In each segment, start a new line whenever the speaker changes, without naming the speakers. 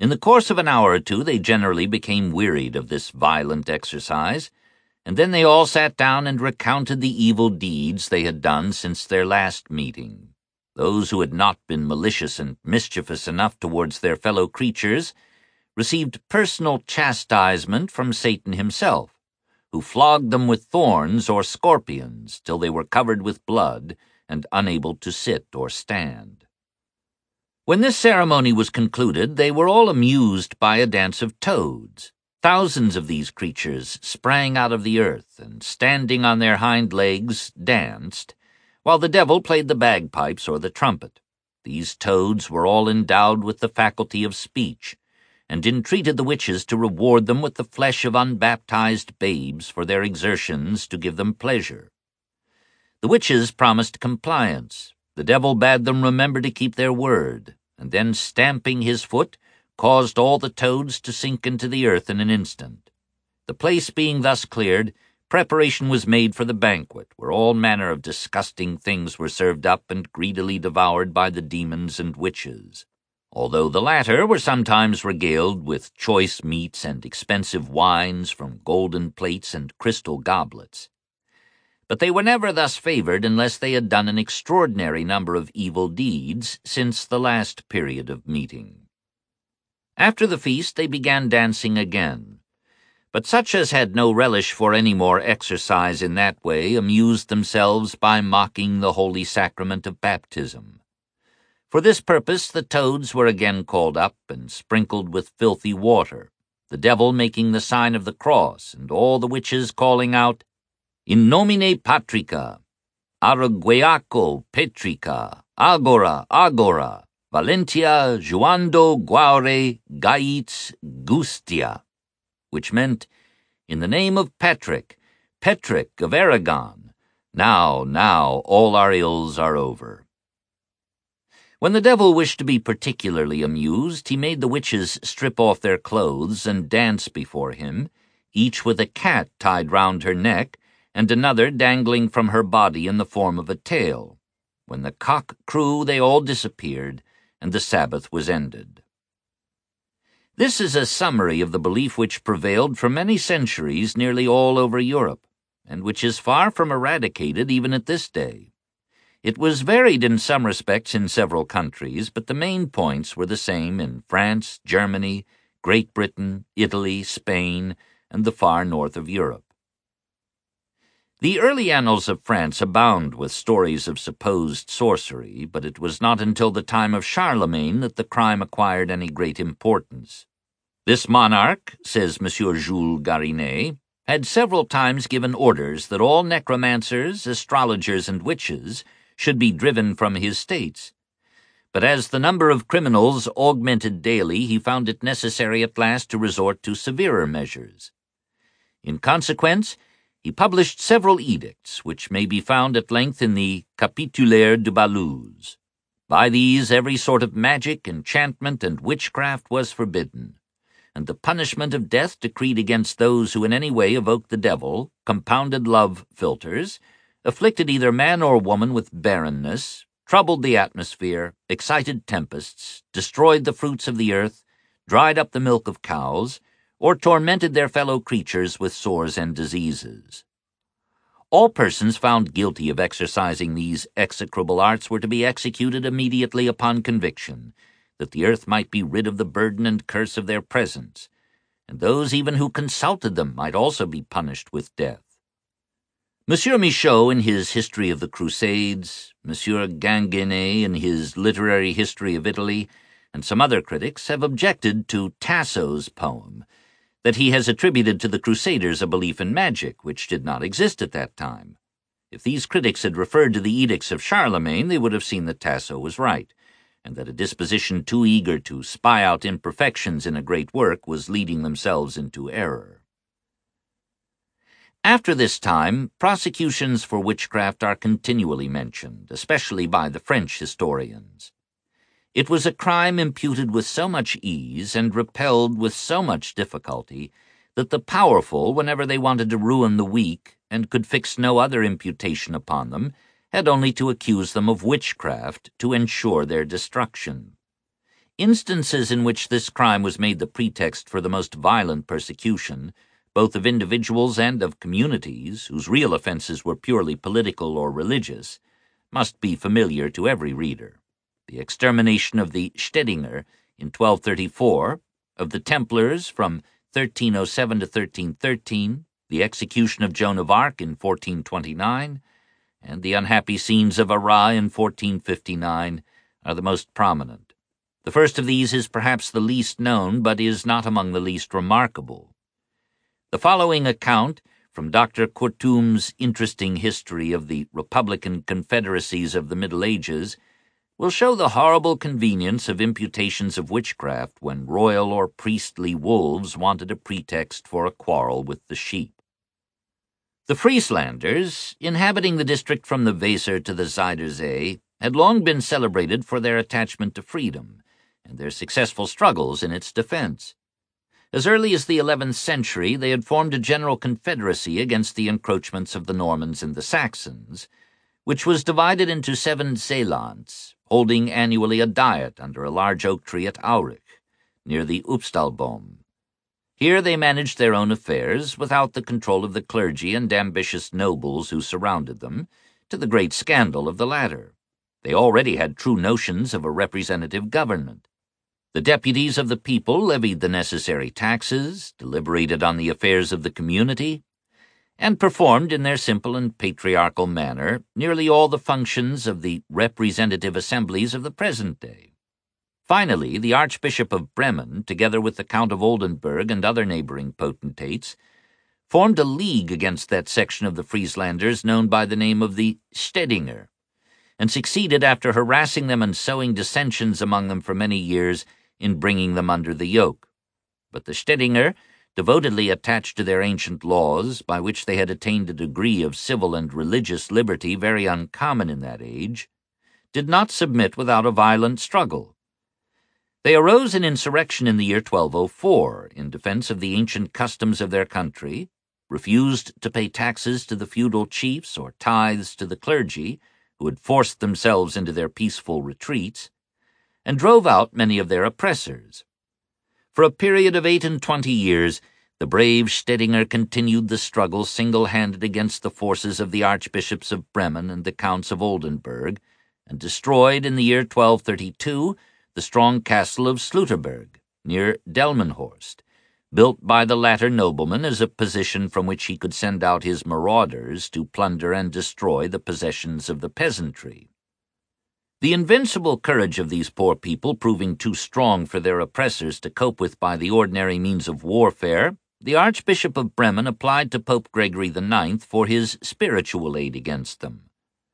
In the course of an hour or two they generally became wearied of this violent exercise, and then they all sat down and recounted the evil deeds they had done since their last meeting. Those who had not been malicious and mischievous enough towards their fellow creatures received personal chastisement from Satan himself, who flogged them with thorns or scorpions till they were covered with blood and unable to sit or stand. When this ceremony was concluded, they were all amused by a dance of toads. Thousands of these creatures sprang out of the earth and, standing on their hind legs, danced, while the devil played the bagpipes or the trumpet. These toads were all endowed with the faculty of speech, and entreated the witches to reward them with the flesh of unbaptized babes for their exertions to give them pleasure. The witches promised compliance. The devil bade them remember to keep their word, and then, stamping his foot, caused all the toads to sink into the earth in an instant. The place being thus cleared, preparation was made for the banquet, where all manner of disgusting things were served up and greedily devoured by the demons and witches. Although the latter were sometimes regaled with choice meats and expensive wines from golden plates and crystal goblets. But they were never thus favored unless they had done an extraordinary number of evil deeds since the last period of meeting. After the feast they began dancing again, but such as had no relish for any more exercise in that way amused themselves by mocking the holy sacrament of baptism. For this purpose the toads were again called up and sprinkled with filthy water, the devil making the sign of the cross, and all the witches calling out, "In nomine Patrica, Aragueaco Petrica, Agora, Agora, Valentia, Juando, Guaure, Gaiz, Gustia," which meant, "In the name of Patrick, Petrick of Aragon, now, all our ills are over." When the devil wished to be particularly amused, he made the witches strip off their clothes and dance before him, each with a cat tied round her neck, and another dangling from her body in the form of a tail. When the cock crew, they all disappeared, and the Sabbath was ended. This is a summary of the belief which prevailed for many centuries nearly all over Europe, and which is far from eradicated even at this day. It was varied in some respects in several countries, but the main points were the same in France, Germany, Great Britain, Italy, Spain, and the far north of Europe. The early annals of France abound with stories of supposed sorcery, but it was not until the time of Charlemagne that the crime acquired any great importance. This monarch, says M. Jules Garinet, had several times given orders that all necromancers, astrologers, and witches should be driven from his states. But as the number of criminals augmented daily, he found it necessary at last to resort to severer measures. In consequence, he published several edicts, which may be found at length in the Capitulaire de Baluse. By these every sort of magic, enchantment, and witchcraft was forbidden, and the punishment of death decreed against those who in any way evoked the devil, compounded love philters, afflicted either man or woman with barrenness, troubled the atmosphere, excited tempests, destroyed the fruits of the earth, dried up the milk of cows, or tormented their fellow creatures with sores and diseases. All persons found guilty of exercising these execrable arts were to be executed immediately upon conviction, that the earth might be rid of the burden and curse of their presence, and those even who consulted them might also be punished with death. M. Michaud in his History of the Crusades, M. Ginguené in his Literary History of Italy, and some other critics have objected to Tasso's poem, that he has attributed to the Crusaders a belief in magic which did not exist at that time. If these critics had referred to the edicts of Charlemagne, they would have seen that Tasso was right, and that a disposition too eager to spy out imperfections in a great work was leading themselves into error. After this time, prosecutions for witchcraft are continually mentioned, especially by the French historians. It was a crime imputed with so much ease and repelled with so much difficulty that the powerful, whenever they wanted to ruin the weak and could fix no other imputation upon them, had only to accuse them of witchcraft to ensure their destruction. Instances in which this crime was made the pretext for the most violent persecution, both of individuals and of communities whose real offenses were purely political or religious, must be familiar to every reader. The extermination of the Stedinger in 1234, of the Templars from 1307 to 1313, the execution of Joan of Arc in 1429, and the unhappy scenes of Arras in 1459 are the most prominent. The first of these is perhaps the least known, but is not among the least remarkable. The following account, from Dr. Courtoum's interesting history of the Republican confederacies of the Middle Ages, will show the horrible convenience of imputations of witchcraft when royal or priestly wolves wanted a pretext for a quarrel with the sheep. The Frieslanders, inhabiting the district from the Weser to the Zuider Zee, had long been celebrated for their attachment to freedom and their successful struggles in its defense. As early as the 11th century, they had formed a general confederacy against the encroachments of the Normans and the Saxons, which was divided into 7 Zeelands, holding annually a diet under a large oak tree at Aurich, near the Upstalboom. Here they managed their own affairs without the control of the clergy and ambitious nobles who surrounded them, to the great scandal of the latter. They already had true notions of a representative government. The deputies of the people levied the necessary taxes, deliberated on the affairs of the community, and performed in their simple and patriarchal manner nearly all the functions of the representative assemblies of the present day. Finally, the Archbishop of Bremen, together with the Count of Oldenburg and other neighboring potentates, formed a league against that section of the Frieslanders known by the name of the Stedinger, and succeeded, after harassing them and sowing dissensions among them for many years, in bringing them under the yoke. But the Stedinger, devotedly attached to their ancient laws, by which they had attained a degree of civil and religious liberty very uncommon in that age, did not submit without a violent struggle. They arose in insurrection in the year 1204 in defense of the ancient customs of their country, refused to pay taxes to the feudal chiefs or tithes to the clergy, who had forced themselves into their peaceful retreats, and drove out many of their oppressors. For a period of 28 years, the brave Stedinger continued the struggle single-handed against the forces of the Archbishops of Bremen and the Counts of Oldenburg, and destroyed in the year 1232 the strong castle of Sluterberg, near Delmenhorst, built by the latter nobleman as a position from which he could send out his marauders to plunder and destroy the possessions of the peasantry. The invincible courage of these poor people proving too strong for their oppressors to cope with by the ordinary means of warfare, the Archbishop of Bremen applied to Pope Gregory IX for his spiritual aid against them.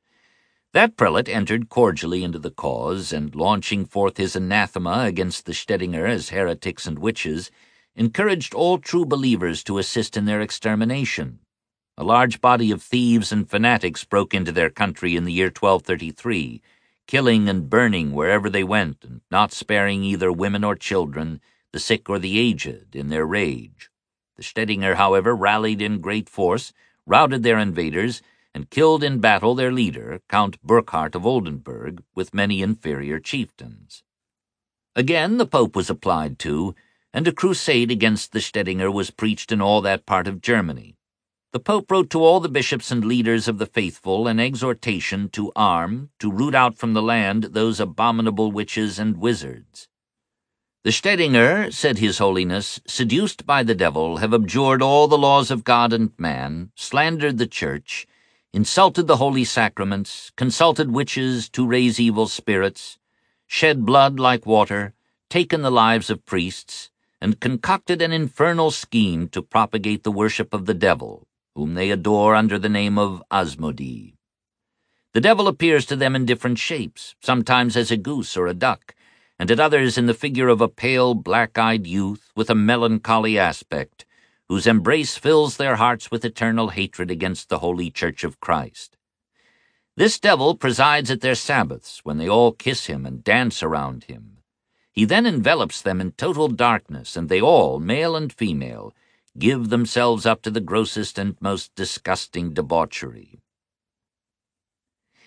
That prelate entered cordially into the cause, and launching forth his anathema against the Stedinger as heretics and witches, encouraged all true believers to assist in their extermination. A large body of thieves and fanatics broke into their country in the year 1233, killing and burning wherever they went, and not sparing either women or children, the sick or the aged, in their rage. The Stedinger, however, rallied in great force, routed their invaders, and killed in battle their leader, Count Burkhard of Oldenburg, with many inferior chieftains. Again the Pope was applied to, and a crusade against the Stedinger was preached in all that part of Germany. The Pope wrote to all the bishops and leaders of the faithful an exhortation to arm, to root out from the land those abominable witches and wizards. The Stedinger, said His Holiness, seduced by the devil, have abjured all the laws of God and man, slandered the Church, insulted the holy sacraments, consulted witches to raise evil spirits, shed blood like water, taken the lives of priests, and concocted an infernal scheme to propagate the worship of the devil, whom they adore under the name of Asmodee. The devil appears to them in different shapes, sometimes as a goose or a duck, and at others in the figure of a pale, black-eyed youth with a melancholy aspect, whose embrace fills their hearts with eternal hatred against the Holy Church of Christ. This devil presides at their Sabbaths, when they all kiss him and dance around him. He then envelops them in total darkness, and they all, male and female, give themselves up to the grossest and most disgusting debauchery.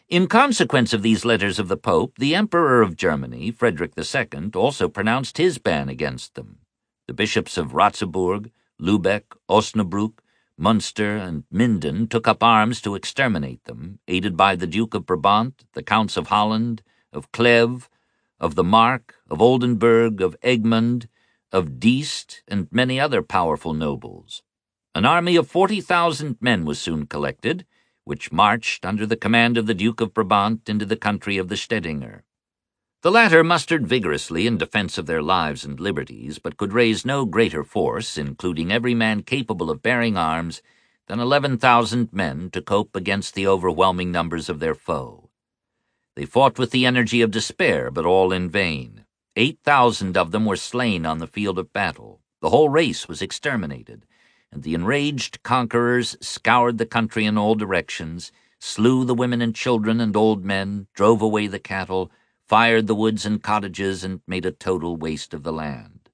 In consequence of these letters of the Pope, the Emperor of Germany, Frederick II, also pronounced his ban against them. The bishops of Ratzeburg, Lübeck, Osnabrück, Munster, and Minden took up arms to exterminate them, aided by the Duke of Brabant, the Counts of Holland, of Clèves, of the Mark, of Oldenburg, of Egmond, of Diest, and many other powerful nobles. An army of 40,000 men was soon collected, which marched under the command of the Duke of Brabant into the country of the Stedinger. The latter mustered vigorously in defense of their lives and liberties, but could raise no greater force, including every man capable of bearing arms, than 11,000 men to cope against the overwhelming numbers of their foe. They fought with the energy of despair, but all in vain. 8,000 of them were slain on the field of battle. The whole race was exterminated, and the enraged conquerors scoured the country in all directions, slew the women and children and old men, drove away the cattle, fired the woods and cottages, and made a total waste of the land.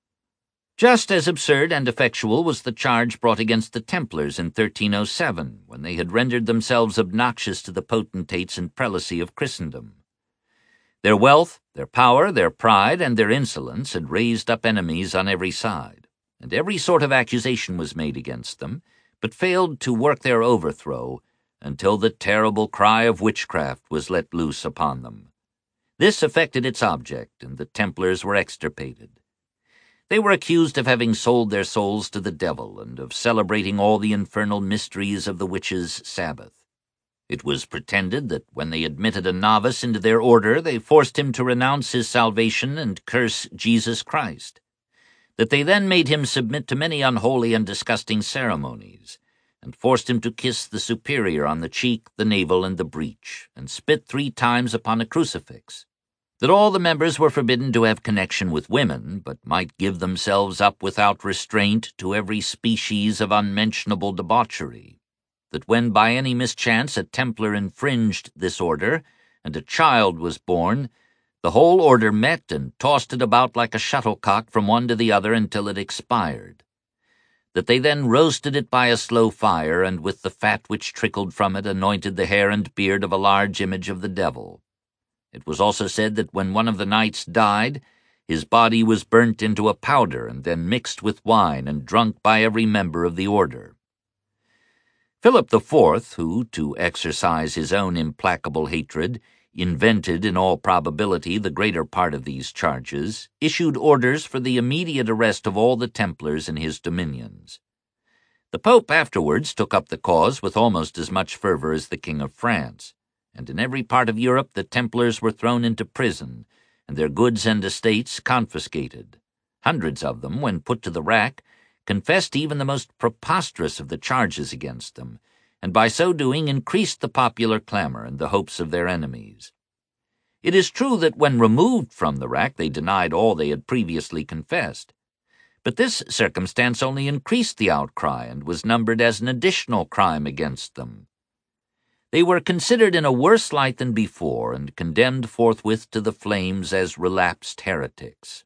Just as absurd and effectual was the charge brought against the Templars in 1307, when they had rendered themselves obnoxious to the potentates and prelacy of Christendom. Their wealth, their power, their pride, and their insolence had raised up enemies on every side, and every sort of accusation was made against them, but failed to work their overthrow until the terrible cry of witchcraft was let loose upon them. This effected its object, and the Templars were extirpated. They were accused of having sold their souls to the devil and of celebrating all the infernal mysteries of the witches' Sabbath. It was pretended that when they admitted a novice into their order, they forced him to renounce his salvation and curse Jesus Christ, that they then made him submit to many unholy and disgusting ceremonies, and forced him to kiss the superior on the cheek, the navel, and the breech, and spit 3 times upon a crucifix, that all the members were forbidden to have connection with women, but might give themselves up without restraint to every species of unmentionable debauchery, that when by any mischance a Templar infringed this order, and a child was born, the whole order met and tossed it about like a shuttlecock from one to the other until it expired, that they then roasted it by a slow fire, and with the fat which trickled from it anointed the hair and beard of a large image of the devil. It was also said that when one of the knights died, his body was burnt into a powder and then mixed with wine and drunk by every member of the order. Philip IV, who, to exercise his own implacable hatred, invented in all probability the greater part of these charges, issued orders for the immediate arrest of all the Templars in his dominions. The Pope afterwards took up the cause with almost as much fervor as the King of France, and in every part of Europe the Templars were thrown into prison, and their goods and estates confiscated. Hundreds of them, when put to the rack, confessed even the most preposterous of the charges against them, and by so doing increased the popular clamor and the hopes of their enemies. It is true that when removed from the rack they denied all they had previously confessed, but this circumstance only increased the outcry and was numbered as an additional crime against them. They were considered in a worse light than before, and condemned forthwith to the flames as relapsed heretics.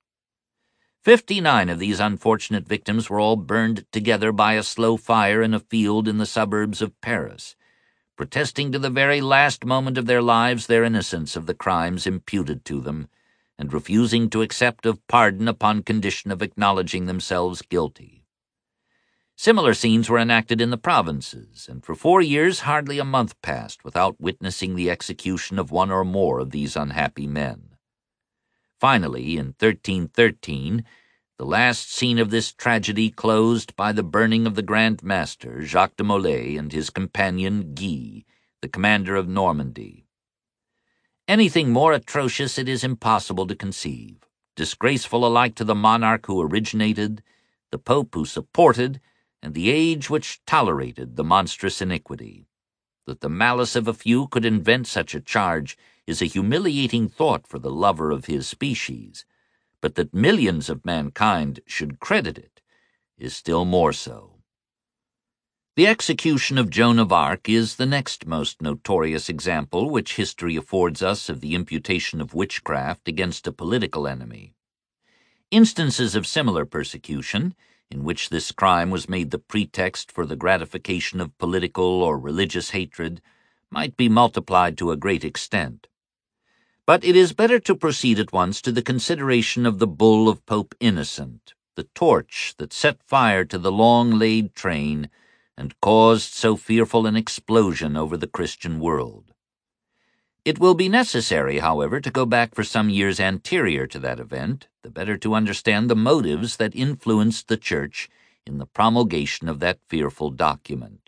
59 of these unfortunate victims were all burned together by a slow fire in a field in the suburbs of Paris, protesting to the very last moment of their lives their innocence of the crimes imputed to them, and refusing to accept of pardon upon condition of acknowledging themselves guilty. Similar scenes were enacted in the provinces, and for 4 years hardly a month passed without witnessing the execution of one or more of these unhappy men. Finally, in 1313, the last scene of this tragedy closed by the burning of the Grand Master, Jacques de Molay, and his companion Guy, the commander of Normandy. Anything more atrocious it is impossible to conceive, disgraceful alike to the monarch who originated, the Pope who supported, and the age which tolerated the monstrous iniquity. That the malice of a few could invent such a charge is a humiliating thought for the lover of his species, but that millions of mankind should credit it is still more so. The execution of Joan of Arc is the next most notorious example which history affords us of the imputation of witchcraft against a political enemy. Instances of similar persecution, in which this crime was made the pretext for the gratification of political or religious hatred, might be multiplied to a great extent. But it is better to proceed at once to the consideration of the bull of Pope Innocent, the torch that set fire to the long-laid train and caused so fearful an explosion over the Christian world. It will be necessary, however, to go back for some years anterior to that event, the better to understand the motives that influenced the Church in the promulgation of that fearful document.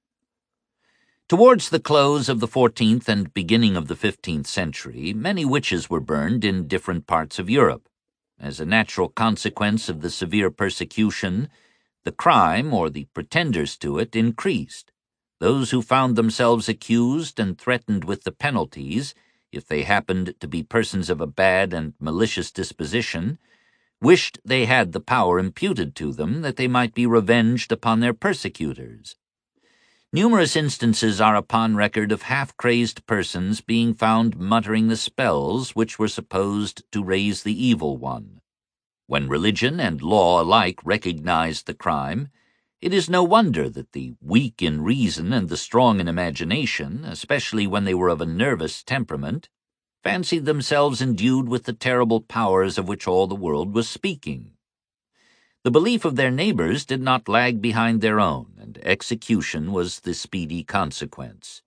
Towards the close of the 14th and beginning of the 15th century, many witches were burned in different parts of Europe. As a natural consequence of the severe persecution, the crime, or the pretenders to it, increased. Those who found themselves accused and threatened with the penalties, if they happened to be persons of a bad and malicious disposition, wished they had the power imputed to them that they might be revenged upon their persecutors. Numerous instances are upon record of half-crazed persons being found muttering the spells which were supposed to raise the evil one. When religion and law alike recognized the crime, it is no wonder that the weak in reason and the strong in imagination, especially when they were of a nervous temperament, fancied themselves endued with the terrible powers of which all the world was speaking. The belief of their neighbors did not lag behind their own, and execution was the speedy consequence.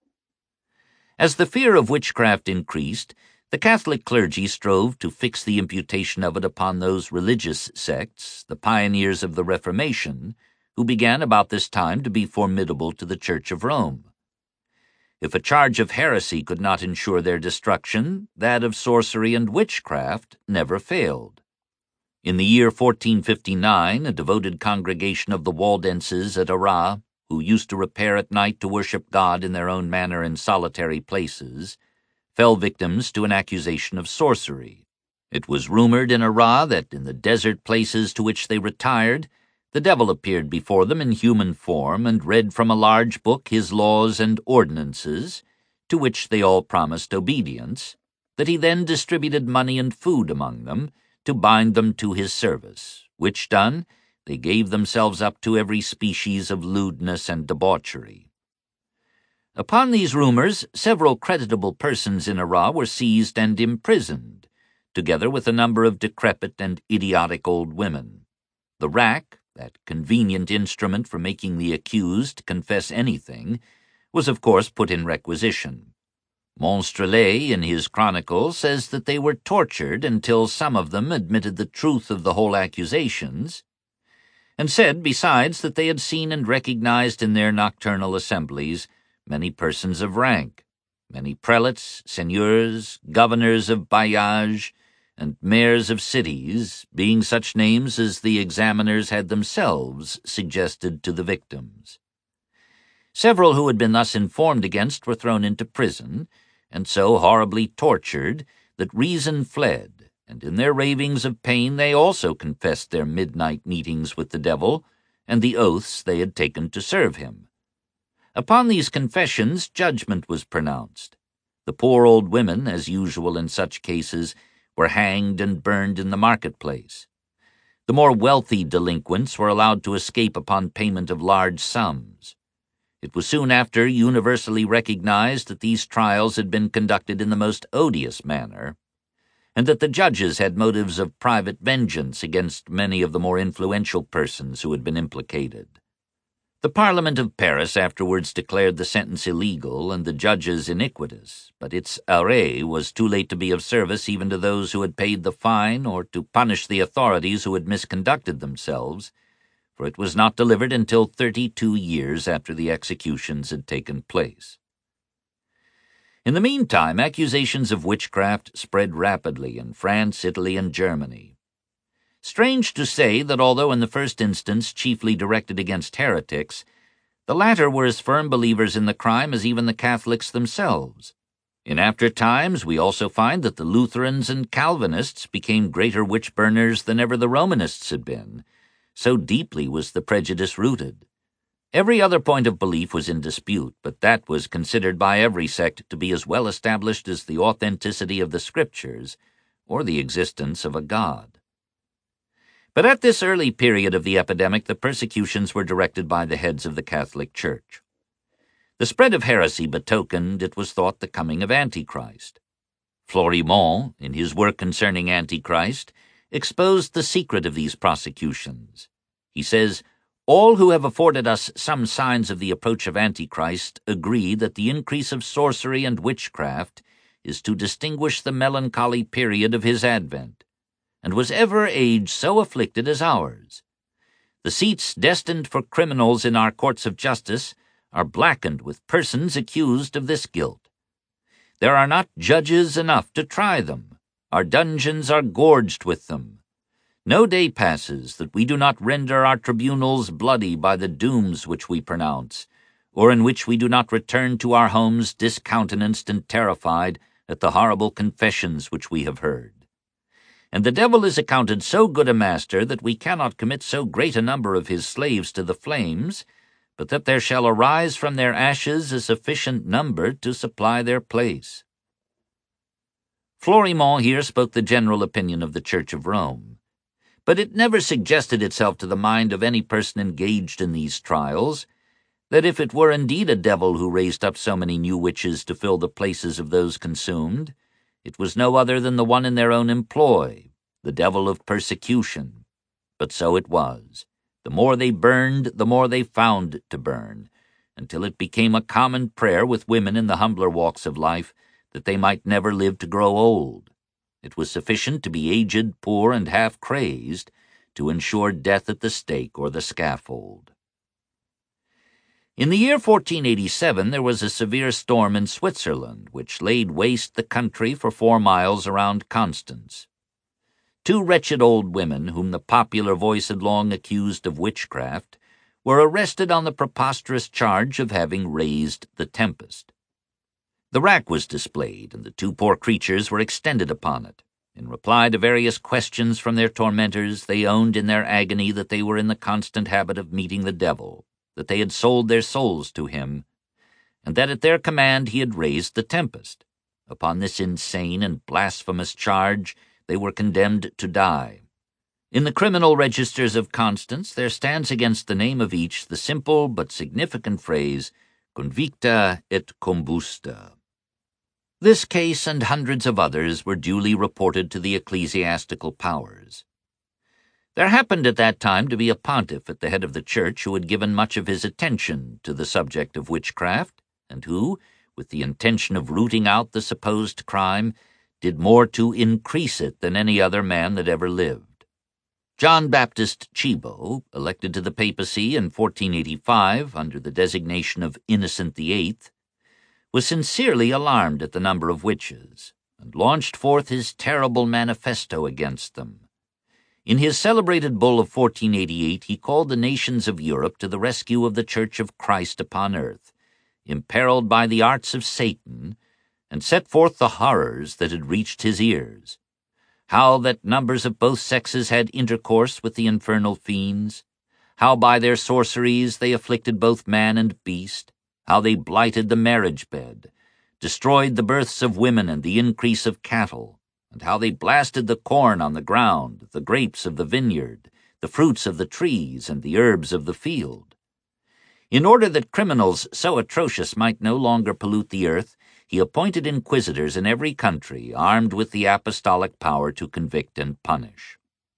As the fear of witchcraft increased, the Catholic clergy strove to fix the imputation of it upon those religious sects, the pioneers of the Reformation, who began about this time to be formidable to the Church of Rome. If a charge of heresy could not ensure their destruction, that of sorcery and witchcraft never failed. In the year 1459, a devoted congregation of the Waldenses at Arras, who used to repair at night to worship God in their own manner in solitary places, fell victims to an accusation of sorcery. It was rumored in Arras that in the desert places to which they retired, the devil appeared before them in human form and read from a large book his laws and ordinances, to which they all promised obedience, that he then distributed money and food among them to bind them to his service, which done, they gave themselves up to every species of lewdness and debauchery. Upon these rumors, several creditable persons in Arras were seized and imprisoned, together with a number of decrepit and idiotic old women. The rack, that convenient instrument for making the accused confess anything, was of course put in requisition. Monstrelet, in his chronicle, says that they were tortured until some of them admitted the truth of the whole accusations, and said, besides, that they had seen and recognized in their nocturnal assemblies many persons of rank, many prelates, seigneurs, governors of bailliage, and mayors of cities, being such names as the examiners had themselves suggested to the victims. Several who had been thus informed against were thrown into prison, and so horribly tortured that reason fled, and in their ravings of pain they also confessed their midnight meetings with the devil, and the oaths they had taken to serve him. Upon these confessions judgment was pronounced. The poor old women, as usual in such cases, were hanged and burned in the marketplace. The more wealthy delinquents were allowed to escape upon payment of large sums. It was soon after universally recognized that these trials had been conducted in the most odious manner, and that the judges had motives of private vengeance against many of the more influential persons who had been implicated. The Parliament of Paris afterwards declared the sentence illegal and the judges iniquitous, but its arrêt was too late to be of service even to those who had paid the fine or to punish the authorities who had misconducted themselves, for it was not delivered until 32 years after the executions had taken place. In the meantime, accusations of witchcraft spread rapidly in France, Italy, and Germany. Strange to say that although in the first instance chiefly directed against heretics, the latter were as firm believers in the crime as even the Catholics themselves. In after times we also find that the Lutherans and Calvinists became greater witch-burners than ever the Romanists had been, so deeply was the prejudice rooted. Every other point of belief was in dispute, but that was considered by every sect to be as well established as the authenticity of the Scriptures or the existence of a God. But at this early period of the epidemic, the persecutions were directed by the heads of the Catholic Church. The spread of heresy betokened, it was thought, the coming of Antichrist. Florimond, in his work concerning Antichrist, exposed the secret of these prosecutions. He says, "All who have afforded us some signs of the approach of Antichrist agree that the increase of sorcery and witchcraft is to distinguish the melancholy period of his advent. And was ever age so afflicted as ours? The seats destined for criminals in our courts of justice are blackened with persons accused of this guilt. There are not judges enough to try them. Our dungeons are gorged with them. No day passes that we do not render our tribunals bloody by the dooms which we pronounce, or in which we do not return to our homes discountenanced and terrified at the horrible confessions which we have heard. And the devil is accounted so good a master that we cannot commit so great a number of his slaves to the flames, but that there shall arise from their ashes a sufficient number to supply their place." Florimond here spoke the general opinion of the Church of Rome. But it never suggested itself to the mind of any person engaged in these trials that if it were indeed a devil who raised up so many new witches to fill the places of those consumed, it was no other than the one in their own employ, the devil of persecution. But so it was. The more they burned, the more they found to burn, until it became a common prayer with women in the humbler walks of life that they might never live to grow old. It was sufficient to be aged, poor, and half-crazed to ensure death at the stake or the scaffold. In the year 1487 there was a severe storm in Switzerland, which laid waste the country for 4 miles around Constance. 2 wretched old women, whom the popular voice had long accused of witchcraft, were arrested on the preposterous charge of having raised the tempest. The rack was displayed, and the 2 poor creatures were extended upon it. In reply to various questions from their tormentors, they owned in their agony that they were in the constant habit of meeting the devil, that they had sold their souls to him, and that at their command he had raised the tempest. Upon this insane and blasphemous charge they were condemned to die. In the criminal registers of Constance there stands against the name of each the simple but significant phrase, convicta et combusta. This case and hundreds of others were duly reported to the ecclesiastical powers. There happened at that time to be a pontiff at the head of the church who had given much of his attention to the subject of witchcraft, and who, with the intention of rooting out the supposed crime, did more to increase it than any other man that ever lived. John Baptist Cibo, elected to the papacy in 1485 under the designation of Innocent VIII, was sincerely alarmed at the number of witches, and launched forth his terrible manifesto against them. In his celebrated bull of 1488 he called the nations of Europe to the rescue of the Church of Christ upon earth, imperiled by the arts of Satan, and set forth the horrors that had reached his ears. How that numbers of both sexes had intercourse with the infernal fiends, how by their sorceries they afflicted both man and beast, how they blighted the marriage bed, destroyed the births of women and the increase of cattle, and how they blasted the corn on the ground, the grapes of the vineyard, the fruits of the trees, and the herbs of the field. In order that criminals so atrocious might no longer pollute the earth, he appointed inquisitors in every country, armed with the apostolic power to convict and punish.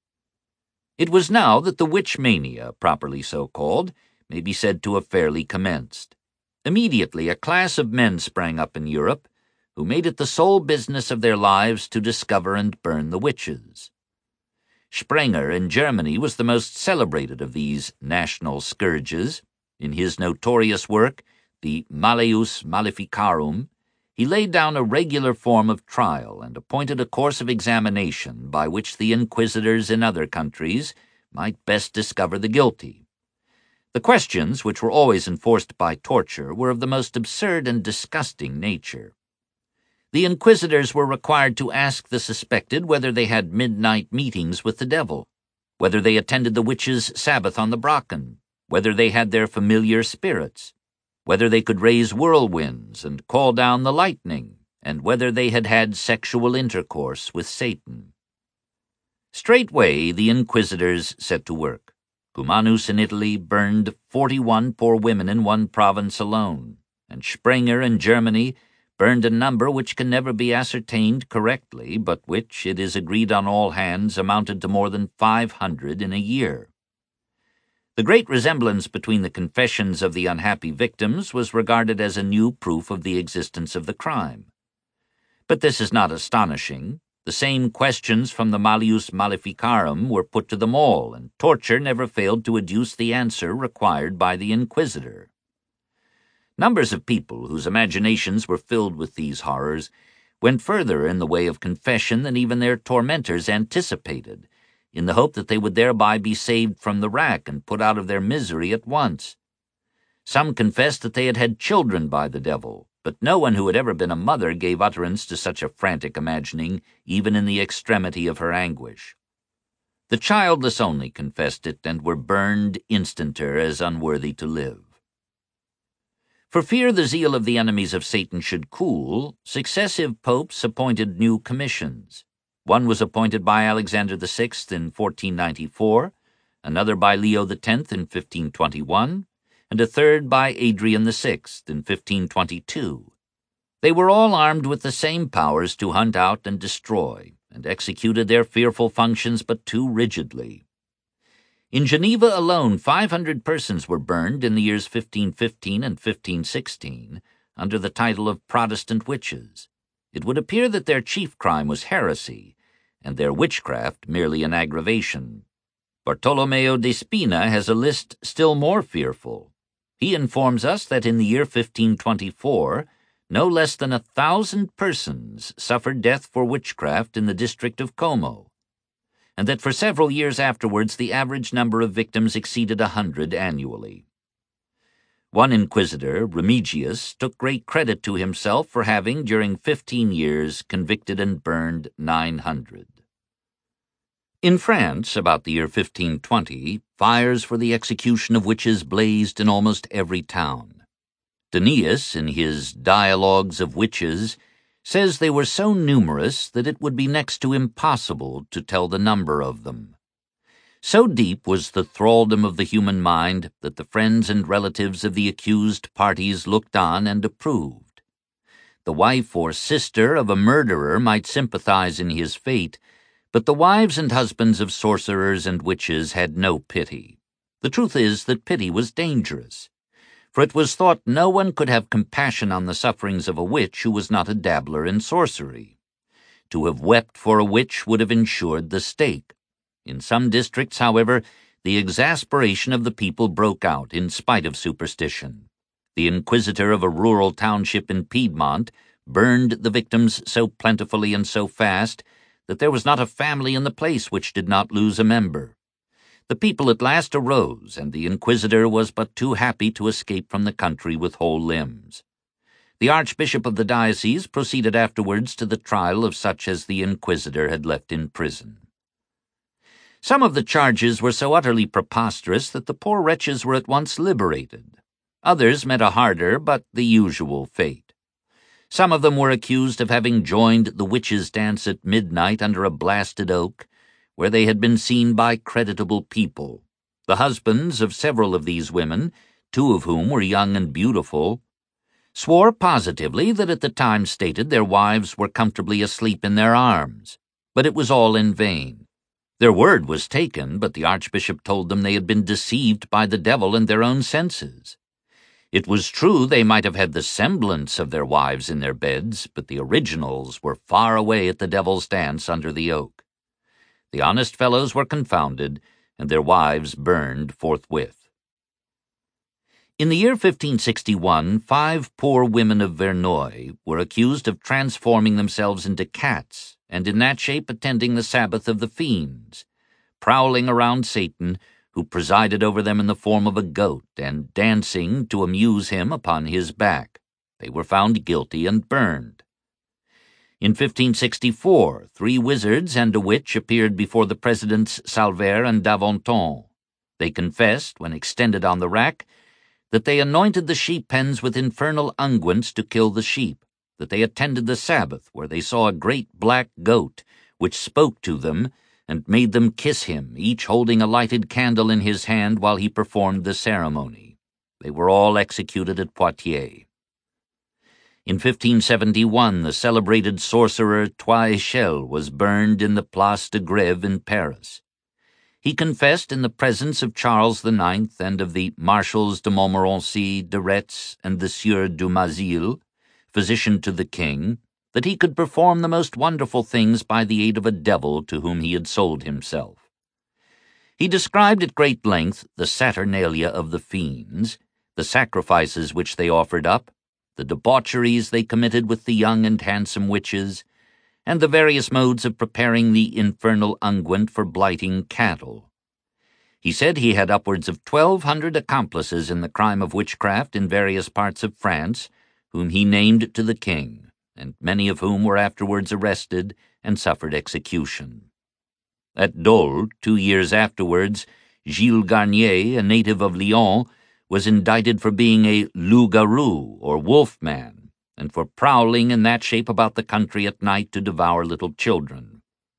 It was now that the witch mania, properly so called, may be said to have fairly commenced. Immediately a class of men sprang up in Europe, who made it the sole business of their lives to discover and burn the witches. Sprenger in Germany was the most celebrated of these national scourges. In his notorious work, the Malleus Maleficarum, he laid down a regular form of trial and appointed a course of examination by which the inquisitors in other countries might best discover the guilty. The questions, which were always enforced by torture, were of the most absurd and disgusting nature. The inquisitors were required to ask the suspected whether they had midnight meetings with the devil, whether they attended the witches' Sabbath on the Brocken, whether they had their familiar spirits, whether they could raise whirlwinds and call down the lightning, and whether they had had sexual intercourse with Satan. Straightway the inquisitors set to work. Cumanus in Italy burned 41 poor women in one province alone. and Sprenger in Germany burned a number which can never be ascertained correctly, but which, it is agreed on all hands, amounted to more than 500 in a year. The great resemblance between the confessions of the unhappy victims was regarded as a new proof of the existence of the crime. But this is not astonishing. The same questions from the Malleus Maleficarum were put to them all, and torture never failed to adduce the answer required by the inquisitor. Numbers of people whose imaginations were filled with these horrors went further in the way of confession than even their tormentors anticipated, in the hope that they would thereby be saved from the rack and put out of their misery at once. Some confessed that they had had children by the devil, but no one who had ever been a mother gave utterance to such a frantic imagining, even in the extremity of her anguish. The childless only confessed it, and were burned instanter as unworthy to live. For fear the zeal of the enemies of Satan should cool, successive popes appointed new commissions. One was appointed by Alexander VI in 1494, another by Leo X in 1521, and a third by Adrian VI in 1522. They were all armed with the same powers to hunt out and destroy, and executed their fearful functions but too rigidly. In Geneva alone 500 persons were burned in the years 1515 and 1516, under the title of Protestant witches. It would appear that their chief crime was heresy, and their witchcraft merely an aggravation. Bartolomeo de Spina has a list still more fearful. He informs us that in the year 1524, no less than 1,000 persons suffered death for witchcraft in the district of Como, and that for several years afterwards the average number of victims exceeded 100 annually. One inquisitor, Remigius, took great credit to himself for having, during 15 years, convicted and burned 900. In France, about the year 1520, fires for the execution of witches blazed in almost every town. Denius, in his Dialogues of Witches, says they were so numerous that it would be next to impossible to tell the number of them. So deep was the thraldom of the human mind that the friends and relatives of the accused parties looked on and approved. The wife or sister of a murderer might sympathize in his fate, but the wives and husbands of sorcerers and witches had no pity. The truth is that pity was dangerous, for it was thought no one could have compassion on the sufferings of a witch who was not a dabbler in sorcery. To have wept for a witch would have ensured the stake. In some districts, however, the exasperation of the people broke out in spite of superstition. The inquisitor of a rural township in Piedmont burned the victims so plentifully and so fast that there was not a family in the place which did not lose a member. The people at last arose, and the inquisitor was but too happy to escape from the country with whole limbs. The archbishop of the diocese proceeded afterwards to the trial of such as the inquisitor had left in prison. Some of the charges were so utterly preposterous that the poor wretches were at once liberated. Others met a harder but the usual fate. Some of them were accused of having joined the witches' dance at midnight under a blasted oak, where they had been seen by creditable people. The husbands of several of these women, 2 of whom were young and beautiful, swore positively that at the time stated their wives were comfortably asleep in their arms, but it was all in vain. Their word was taken, but the archbishop told them they had been deceived by the devil and their own senses. It was true they might have had the semblance of their wives in their beds, but the originals were far away at the devil's dance under the oak. The honest fellows were confounded, and their wives burned forthwith. In the year 1561, 5 poor women of Verneuil were accused of transforming themselves into cats, and in that shape attending the Sabbath of the fiends, prowling around Satan, who presided over them in the form of a goat, and dancing to amuse him upon his back. They were found guilty and burned. In 1564, 3 wizards and a witch appeared before the presidents Salvert and Davanton. They confessed, when extended on the rack, that they anointed the sheep pens with infernal unguents to kill the sheep, that they attended the Sabbath, where they saw a great black goat, which spoke to them, and made them kiss him, each holding a lighted candle in his hand while he performed the ceremony. They were all executed at Poitiers. In 1571, the celebrated sorcerer Trois-Echelles was burned in the Place de Grève in Paris. He confessed in the presence of Charles IX and of the Marshals de Montmorency, de Retz, and the Sieur du Mazille, physician to the king, that he could perform the most wonderful things by the aid of a devil to whom he had sold himself. He described at great length the saturnalia of the fiends, the sacrifices which they offered up, the debaucheries they committed with the young and handsome witches, and the various modes of preparing the infernal unguent for blighting cattle. He said he had upwards of 1,200 accomplices in the crime of witchcraft in various parts of France, whom he named to the king, and many of whom were afterwards arrested and suffered execution. At Dole, 2 years afterwards, Gilles Garnier, a native of Lyon, was indicted for being a loup-garou, or wolf-man, and for prowling in that shape about the country at night to devour little children.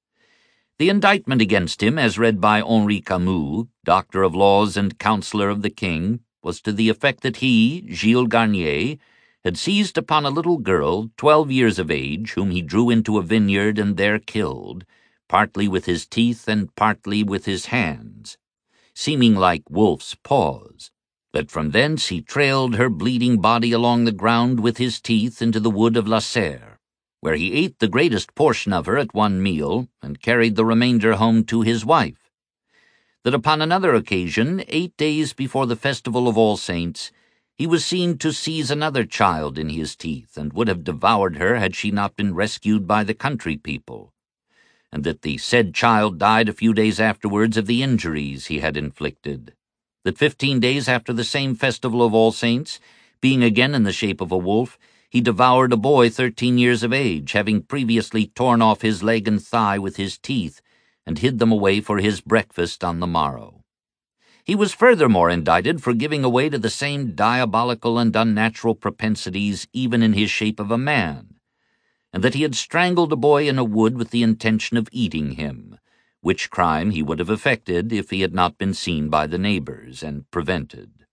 The indictment against him, as read by Henri Camus, doctor of laws and counsellor of the king, was to the effect that he, Gilles Garnier, had seized upon a little girl, 12 years of age, whom he drew into a vineyard and there killed, partly with his teeth and partly with his hands, seeming like wolf's paws, that from thence he trailed her bleeding body along the ground with his teeth into the wood of La Serre, where he ate the greatest portion of her at one meal, and carried the remainder home to his wife. That upon another occasion, 8 days before the festival of All Saints, he was seen to seize another child in his teeth, and would have devoured her had she not been rescued by the country people, and that the said child died a few days afterwards of the injuries he had inflicted. That 15 days after the same festival of All Saints, being again in the shape of a wolf, he devoured a boy 13 years of age, having previously torn off his leg and thigh with his teeth, and hid them away for his breakfast on the morrow. He was furthermore indicted for giving away to the same diabolical and unnatural propensities even in his shape of a man, and that he had strangled a boy in a wood with the intention of eating him, which crime he would have effected if he had not been seen by the neighbors and prevented.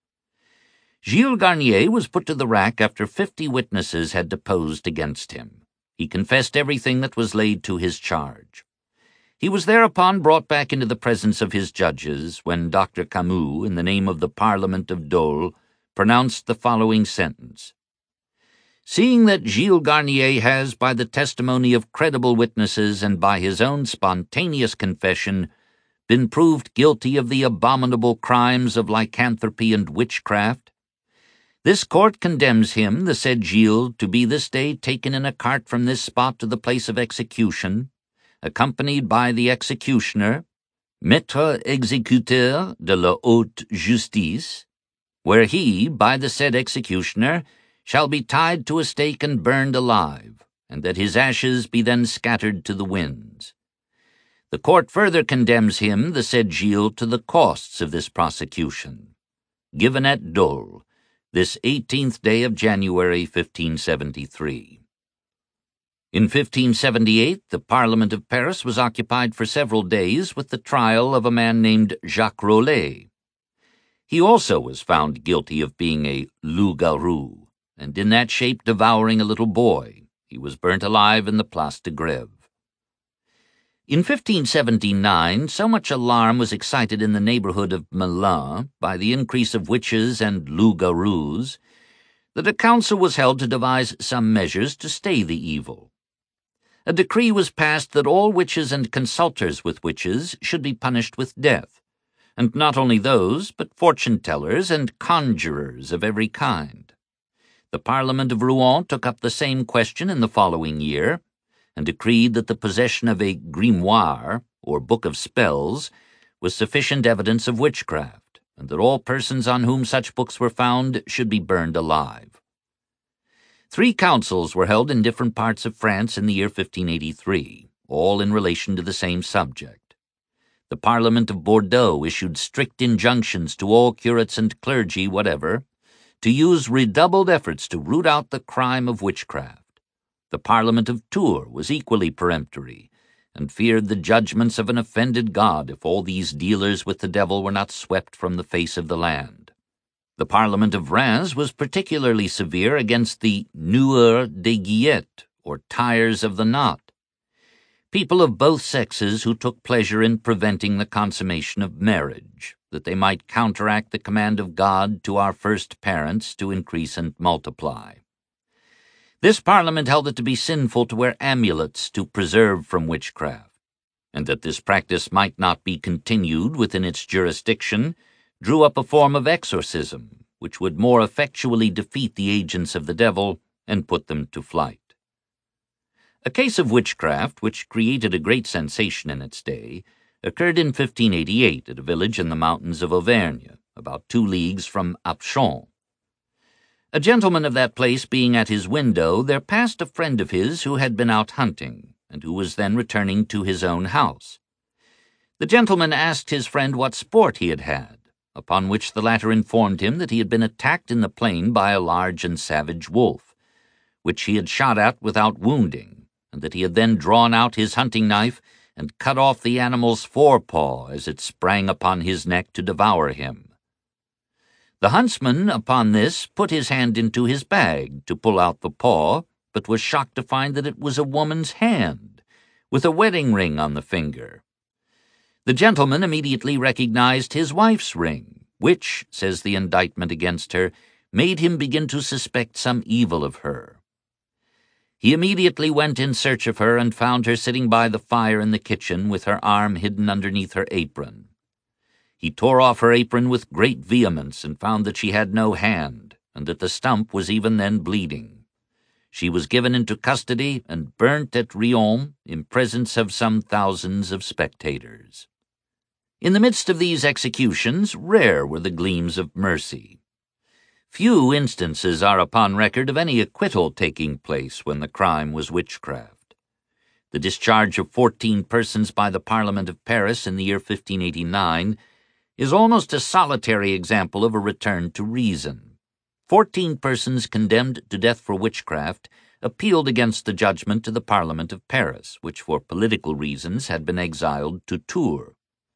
Gilles Garnier was put to the rack after 50 witnesses had deposed against him. He confessed everything that was laid to his charge. He was thereupon brought back into the presence of his judges, when Dr. Camus, in the name of the Parliament of Dole, pronounced the following sentence: "Seeing that Gilles Garnier has, by the testimony of credible witnesses and by his own spontaneous confession, been proved guilty of the abominable crimes of lycanthropy and witchcraft, this court condemns him, the said Gilles, to be this day taken in a cart from this spot to the place of execution, accompanied by the executioner, Maître Exécuteur de la Haute Justice, where he, by the said executioner, shall be tied to a stake and burned alive, and that his ashes be then scattered to the winds. The court further condemns him, the said Gilles, to the costs of this prosecution. Given at Dole, this 18th day of January, 1573. In 1578, the Parliament of Paris was occupied for several days with the trial of a man named Jacques Rollet. He also was found guilty of being a loup-garou, and in that shape devouring a little boy. He was burnt alive in the Place de Grève. In 1579, so much alarm was excited in the neighborhood of Melun by the increase of witches and loup-garous that a council was held to devise some measures to stay the evil. A decree was passed that all witches and consulters with witches should be punished with death, and not only those, but fortune-tellers and conjurers of every kind. The Parliament of Rouen took up the same question in the following year, and decreed that the possession of a grimoire, or book of spells, was sufficient evidence of witchcraft, and that all persons on whom such books were found should be burned alive. 3 councils were held in different parts of France in the year 1583, all in relation to the same subject. The Parliament of Bordeaux issued strict injunctions to all curates and clergy whatever to use redoubled efforts to root out the crime of witchcraft. The Parliament of Tours was equally peremptory, and feared the judgments of an offended God if all these dealers with the devil were not swept from the face of the land. The Parliament of Reims was particularly severe against the noueurs de guillette, or tires of the knot, people of both sexes who took pleasure in preventing the consummation of marriage, that they might counteract the command of God to our first parents to increase and multiply. This Parliament held it to be sinful to wear amulets to preserve from witchcraft, and that this practice might not be continued within its jurisdiction, drew up a form of exorcism, which would more effectually defeat the agents of the devil and put them to flight. A case of witchcraft, which created a great sensation in its day, occurred in 1588 at a village in the mountains of Auvergne, about 2 leagues from Apchon. A gentleman of that place being at his window, there passed a friend of his who had been out hunting, and who was then returning to his own house. The gentleman asked his friend what sport he had had, upon which the latter informed him that he had been attacked in the plain by a large and savage wolf, which he had shot at without wounding, and that he had then drawn out his hunting knife and cut off the animal's forepaw as it sprang upon his neck to devour him. The huntsman, upon this, put his hand into his bag to pull out the paw, but was shocked to find that it was a woman's hand, with a wedding ring on the finger. The gentleman immediately recognized his wife's ring, which, says the indictment against her, made him begin to suspect some evil of her. He immediately went in search of her and found her sitting by the fire in the kitchen with her arm hidden underneath her apron. He tore off her apron with great vehemence and found that she had no hand, and that the stump was even then bleeding. She was given into custody and burnt at Riom in presence of some thousands of spectators. In the midst of these executions, rare were the gleams of mercy. Few instances are upon record of any acquittal taking place when the crime was witchcraft. The discharge of 14 persons by the Parliament of Paris in the year 1589 is almost a solitary example of a return to reason. 14 persons condemned to death for witchcraft appealed against the judgment to the Parliament of Paris, which for political reasons had been exiled to Tours.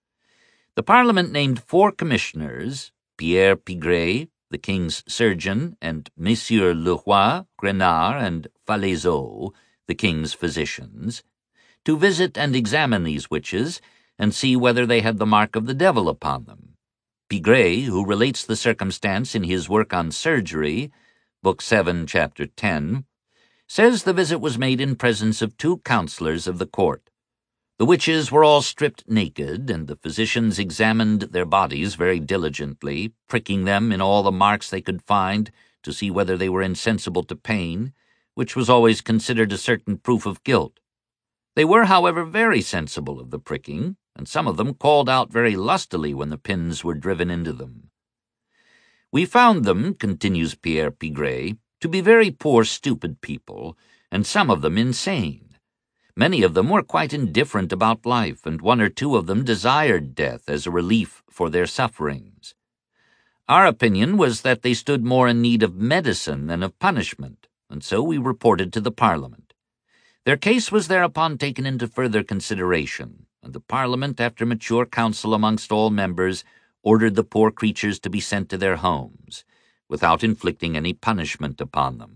The Parliament named 4 commissioners, Pierre Pigray, the king's surgeon, and Messieurs Leroy, Grenard, and Falaiseau, the king's physicians, to visit and examine these witches and see whether they had the mark of the devil upon them. Pigray, who relates the circumstance in his work on surgery, Book 7, Chapter 10, says the visit was made in presence of 2 counselors of the court. The witches were all stripped naked, and the physicians examined their bodies very diligently, pricking them in all the marks they could find to see whether they were insensible to pain, which was always considered a certain proof of guilt. They were, however, very sensible of the pricking, and some of them called out very lustily when the pins were driven into them. We found them, continues Pierre Pigray, to be very poor, stupid people, and some of them insane. Many of them were quite indifferent about life, and 1 or 2 of them desired death as a relief for their sufferings. Our opinion was that they stood more in need of medicine than of punishment, and so we reported to the Parliament. Their case was thereupon taken into further consideration, and the Parliament, after mature counsel amongst all members, ordered the poor creatures to be sent to their homes, without inflicting any punishment upon them.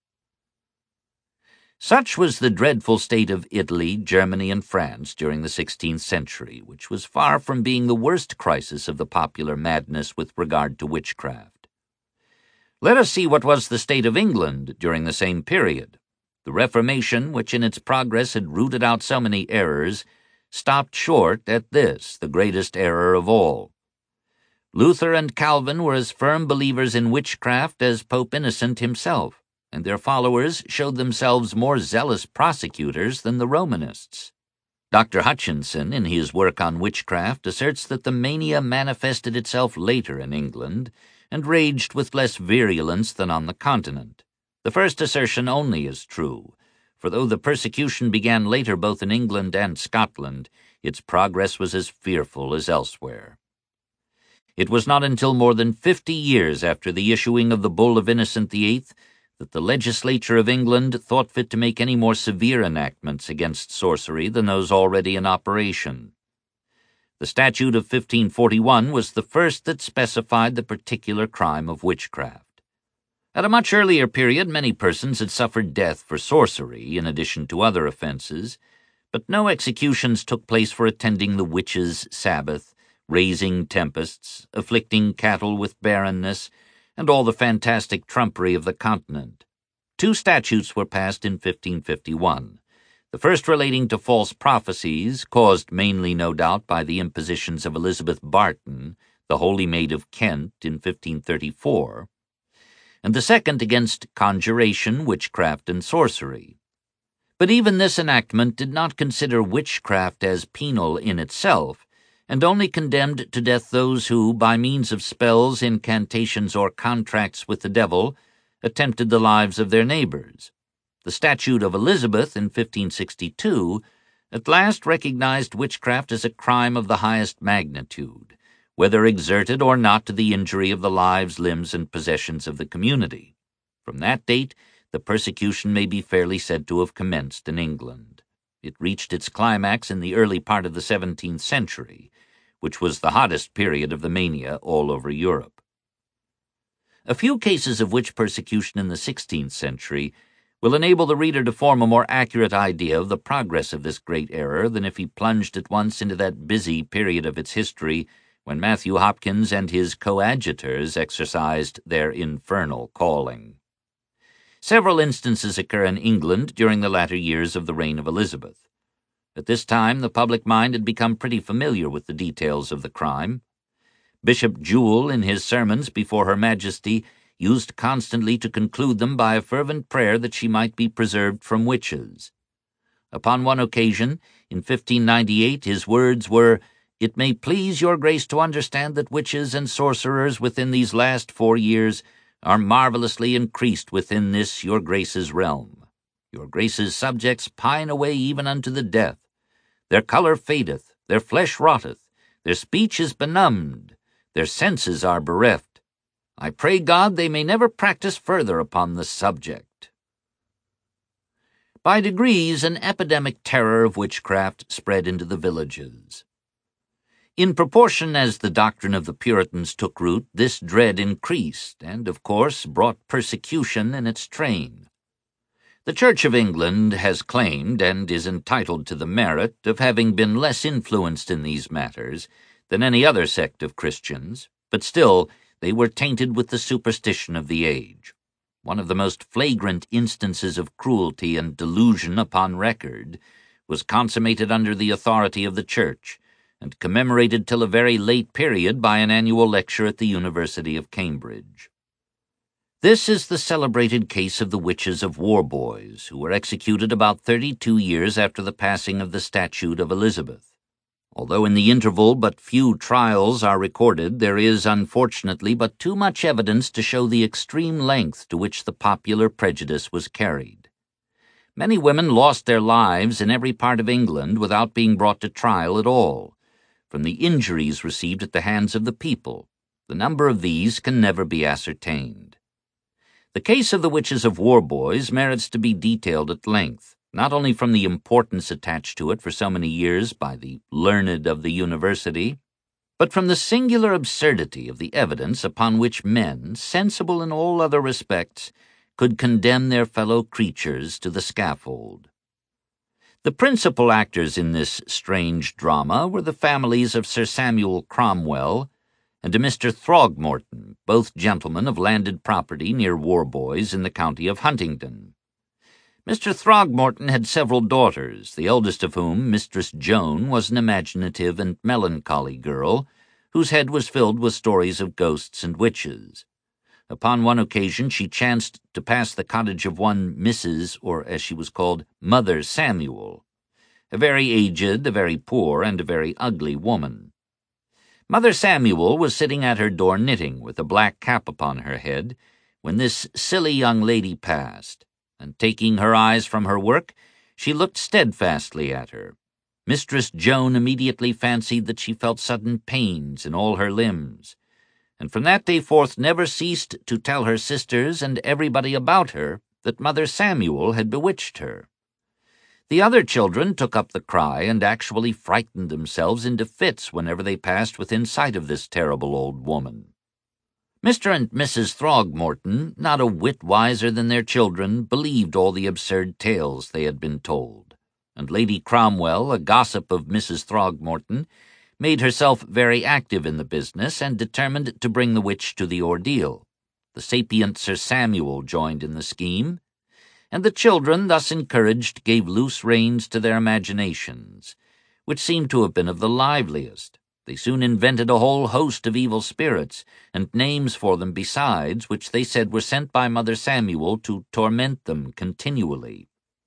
Such was the dreadful state of Italy, Germany, and France during the 16th century, which was far from being the worst crisis of the popular madness with regard to witchcraft. Let us see what was the state of England during the same period. The Reformation, which in its progress had rooted out so many errors, stopped short at this, the greatest error of all. Luther and Calvin were as firm believers in witchcraft as Pope Innocent himself, and their followers showed themselves more zealous prosecutors than the Romanists. Dr. Hutchinson, in his work on witchcraft, asserts that the mania manifested itself later in England, and raged with less virulence than on the continent. The first assertion only is true, for though the persecution began later both in England and Scotland, its progress was as fearful as elsewhere. It was not until more than 50 years after the issuing of the Bull of Innocent VIII that the legislature of England thought fit to make any more severe enactments against sorcery than those already in operation. The statute of 1541 was the first that specified the particular crime of witchcraft. At a much earlier period, many persons had suffered death for sorcery, in addition to other offenses, but no executions took place for attending the witches' Sabbath, raising tempests, afflicting cattle with barrenness, and all the fantastic trumpery of the continent. 2 statutes were passed in 1551. The first relating to false prophecies, caused mainly, no doubt, by the impositions of Elizabeth Barton, the Holy Maid of Kent, in 1534, and the second against conjuration, witchcraft, and sorcery. But even this enactment did not consider witchcraft as penal in itself, and only condemned to death those who, by means of spells, incantations, or contracts with the devil, attempted the lives of their neighbors. The Statute of Elizabeth in 1562 at last recognized witchcraft as a crime of the highest magnitude, whether exerted or not to the injury of the lives, limbs, and possessions of the community. From that date, the persecution may be fairly said to have commenced in England. It reached its climax in the early part of the 17th century, which was the hottest period of the mania all over Europe. A few cases of witch persecution in the 16th century will enable the reader to form a more accurate idea of the progress of this great error than if he plunged at once into that busy period of its history when Matthew Hopkins and his coadjutors exercised their infernal calling. Several instances occur in England during the latter years of the reign of Elizabeth. At this time, the public mind had become pretty familiar with the details of the crime. Bishop Jewell, in his sermons before Her Majesty, used constantly to conclude them by a fervent prayer that she might be preserved from witches. Upon one occasion, in 1598, his words were, "It may please your grace to understand that witches and sorcerers within these last 4 years are marvelously increased within this your grace's realm. Your grace's subjects pine away even unto the death. Their colour fadeth, their flesh rotteth, their speech is benumbed, their senses are bereft. I pray God they may never practice further upon the subject." By degrees, an epidemic terror of witchcraft spread into the villages. In proportion as the doctrine of the Puritans took root, this dread increased, and, of course, brought persecution in its train. The Church of England has claimed, and is entitled to the merit, of having been less influenced in these matters than any other sect of Christians, but still they were tainted with the superstition of the age. One of the most flagrant instances of cruelty and delusion upon record was consummated under the authority of the Church, and commemorated till a very late period by an annual lecture at the University of Cambridge. This is the celebrated case of the witches of Warboys, who were executed about 32 years after the passing of the Statute of Elizabeth. Although in the interval but few trials are recorded, there is, unfortunately, but too much evidence to show the extreme length to which the popular prejudice was carried. Many women lost their lives in every part of England without being brought to trial at all, from the injuries received at the hands of the people. The number of these can never be ascertained. The case of the witches of Warboys merits to be detailed at length, not only from the importance attached to it for so many years by the learned of the university, but from the singular absurdity of the evidence upon which men, sensible in all other respects, could condemn their fellow creatures to the scaffold. The principal actors in this strange drama were the families of Sir Samuel Cromwell and a Mr. Throgmorton, both gentlemen of landed property near Warboys in the county of Huntingdon. Mr. Throgmorton had several daughters, the eldest of whom, Mistress Joan, was an imaginative and melancholy girl, whose head was filled with stories of ghosts and witches. Upon one occasion she chanced to pass the cottage of one Mrs., or as she was called, Mother Samuel, a very aged, a very poor, and a very ugly woman. Mother Samuel was sitting at her door knitting, with a black cap upon her head, when this silly young lady passed, and taking her eyes from her work, she looked steadfastly at her. Mistress Joan immediately fancied that she felt sudden pains in all her limbs, and from that day forth never ceased to tell her sisters and everybody about her that Mother Samuel had bewitched her. The other children took up the cry and actually frightened themselves into fits whenever they passed within sight of this terrible old woman. Mr. and Mrs. Throgmorton, not a whit wiser than their children, believed all the absurd tales they had been told, and Lady Cromwell, a gossip of Mrs. Throgmorton, made herself very active in the business and determined to bring the witch to the ordeal. The sapient Sir Samuel joined in the scheme, and the children, thus encouraged, gave loose reins to their imaginations, which seemed to have been of the liveliest. They soon invented a whole host of evil spirits, and names for them besides, which they said were sent by Mother Samuel to torment them continually.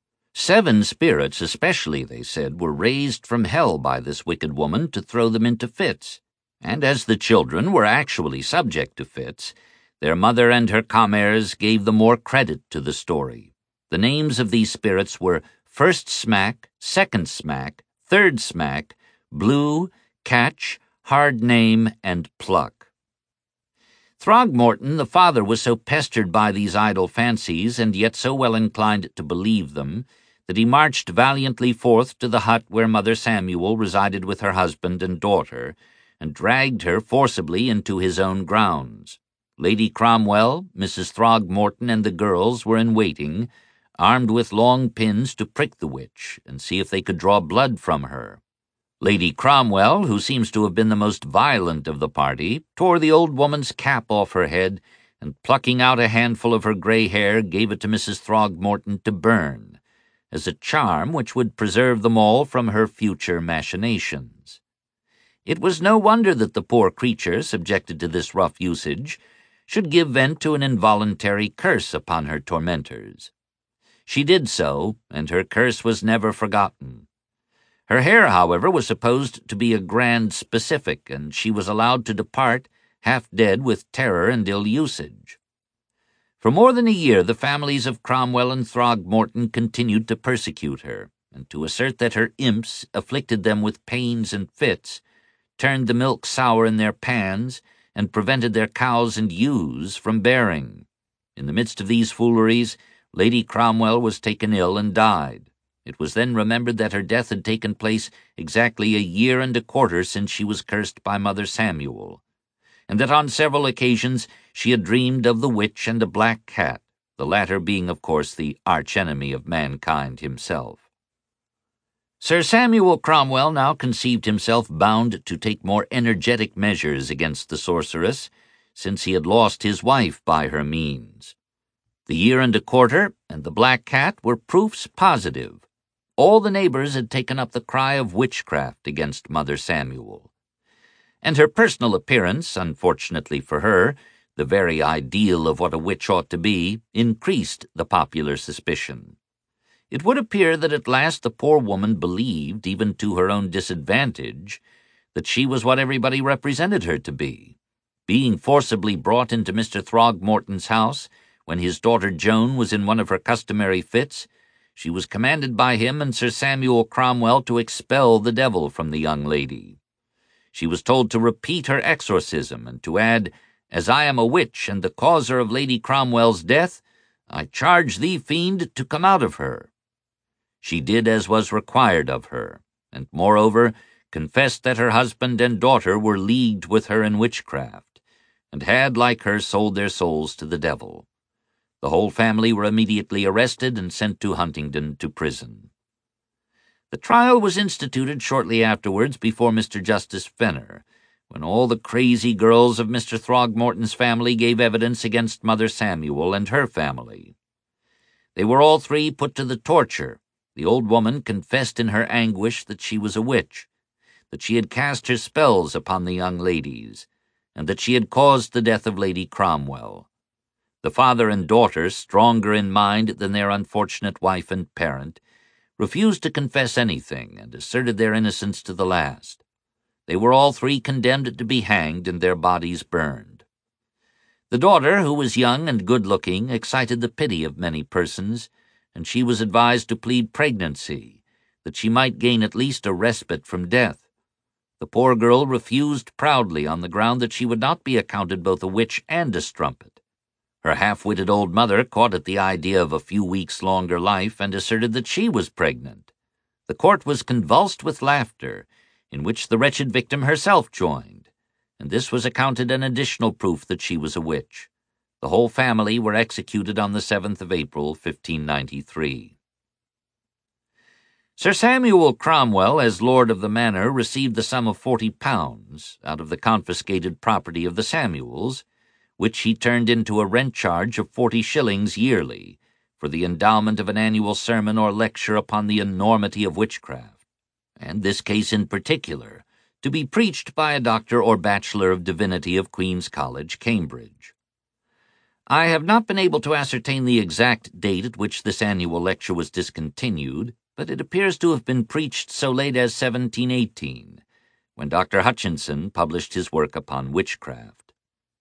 7 spirits especially, they said, were raised from hell by this wicked woman to throw them into fits, and as the children were actually subject to fits, their mother and her comrades gave the more credit to the story. The names of these spirits were First Smack, Second Smack, Third Smack, Blue, Catch, Hard Name, and Pluck. Throgmorton, the father, was so pestered by these idle fancies, and yet so well inclined to believe them, that he marched valiantly forth to the hut where Mother Samuel resided with her husband and daughter, and dragged her forcibly into his own grounds. Lady Cromwell, Mrs. Throgmorton, and the girls were in waiting, armed with long pins to prick the witch and see if they could draw blood from her. Lady Cromwell, who seems to have been the most violent of the party, tore the old woman's cap off her head, and plucking out a handful of her gray hair, gave it to Mrs. Throgmorton to burn, as a charm which would preserve them all from her future machinations. It was no wonder that the poor creature, subjected to this rough usage, should give vent to an involuntary curse upon her tormentors. She did so, and her curse was never forgotten. Her hair, however, was supposed to be a grand specific, and she was allowed to depart, half dead with terror and ill usage. For more than a year the families of Cromwell and Throgmorton continued to persecute her, and to assert that her imps afflicted them with pains and fits, turned the milk sour in their pans, and prevented their cows and ewes from bearing. In the midst of these fooleries, Lady Cromwell was taken ill and died. It was then remembered that her death had taken place exactly a year and a quarter since she was cursed by Mother Samuel, and that on several occasions she had dreamed of the witch and a black cat, the latter being, of course, the arch-enemy of mankind himself. Sir Samuel Cromwell now conceived himself bound to take more energetic measures against the sorceress, since he had lost his wife by her means. The year and a quarter and the black cat were proofs positive. All the neighbors had taken up the cry of witchcraft against Mother Samuel. And her personal appearance, unfortunately for her, the very ideal of what a witch ought to be, increased the popular suspicion. It would appear that at last the poor woman believed, even to her own disadvantage, that she was what everybody represented her to be. Being forcibly brought into Mr. Throgmorton's house, when his daughter Joan was in one of her customary fits, she was commanded by him and Sir Samuel Cromwell to expel the devil from the young lady. She was told to repeat her exorcism and to add, "As I am a witch and the causer of Lady Cromwell's death, I charge thee, fiend, to come out of her." She did as was required of her, and moreover confessed that her husband and daughter were leagued with her in witchcraft, and had, like her, sold their souls to the devil. The whole family were immediately arrested and sent to Huntingdon to prison. The trial was instituted shortly afterwards before Mr. Justice Fenner, when all the crazy girls of Mr. Throgmorton's family gave evidence against Mother Samuel and her family. They were all 3 put to the torture. The old woman confessed in her anguish that she was a witch, that she had cast her spells upon the young ladies, and that she had caused the death of Lady Cromwell. The father and daughter, stronger in mind than their unfortunate wife and parent, refused to confess anything and asserted their innocence to the last. They were all 3 condemned to be hanged and their bodies burned. The daughter, who was young and good-looking, excited the pity of many persons, and she was advised to plead pregnancy, that she might gain at least a respite from death. The poor girl refused proudly on the ground that she would not be accounted both a witch and a strumpet. Her half-witted old mother caught at the idea of a few weeks' longer life and asserted that she was pregnant. The court was convulsed with laughter, in which the wretched victim herself joined, and this was accounted an additional proof that she was a witch. The whole family were executed on the 7th of April, 1593. Sir Samuel Cromwell, as lord of the manor, received the sum of £40 out of the confiscated property of the Samuels, which he turned into a rent charge of 40 shillings yearly for the endowment of an annual sermon or lecture upon the enormity of witchcraft, and this case in particular, to be preached by a doctor or bachelor of divinity of Queen's College, Cambridge. I have not been able to ascertain the exact date at which this annual lecture was discontinued, but it appears to have been preached so late as 1718, when Dr. Hutchinson published his work upon witchcraft.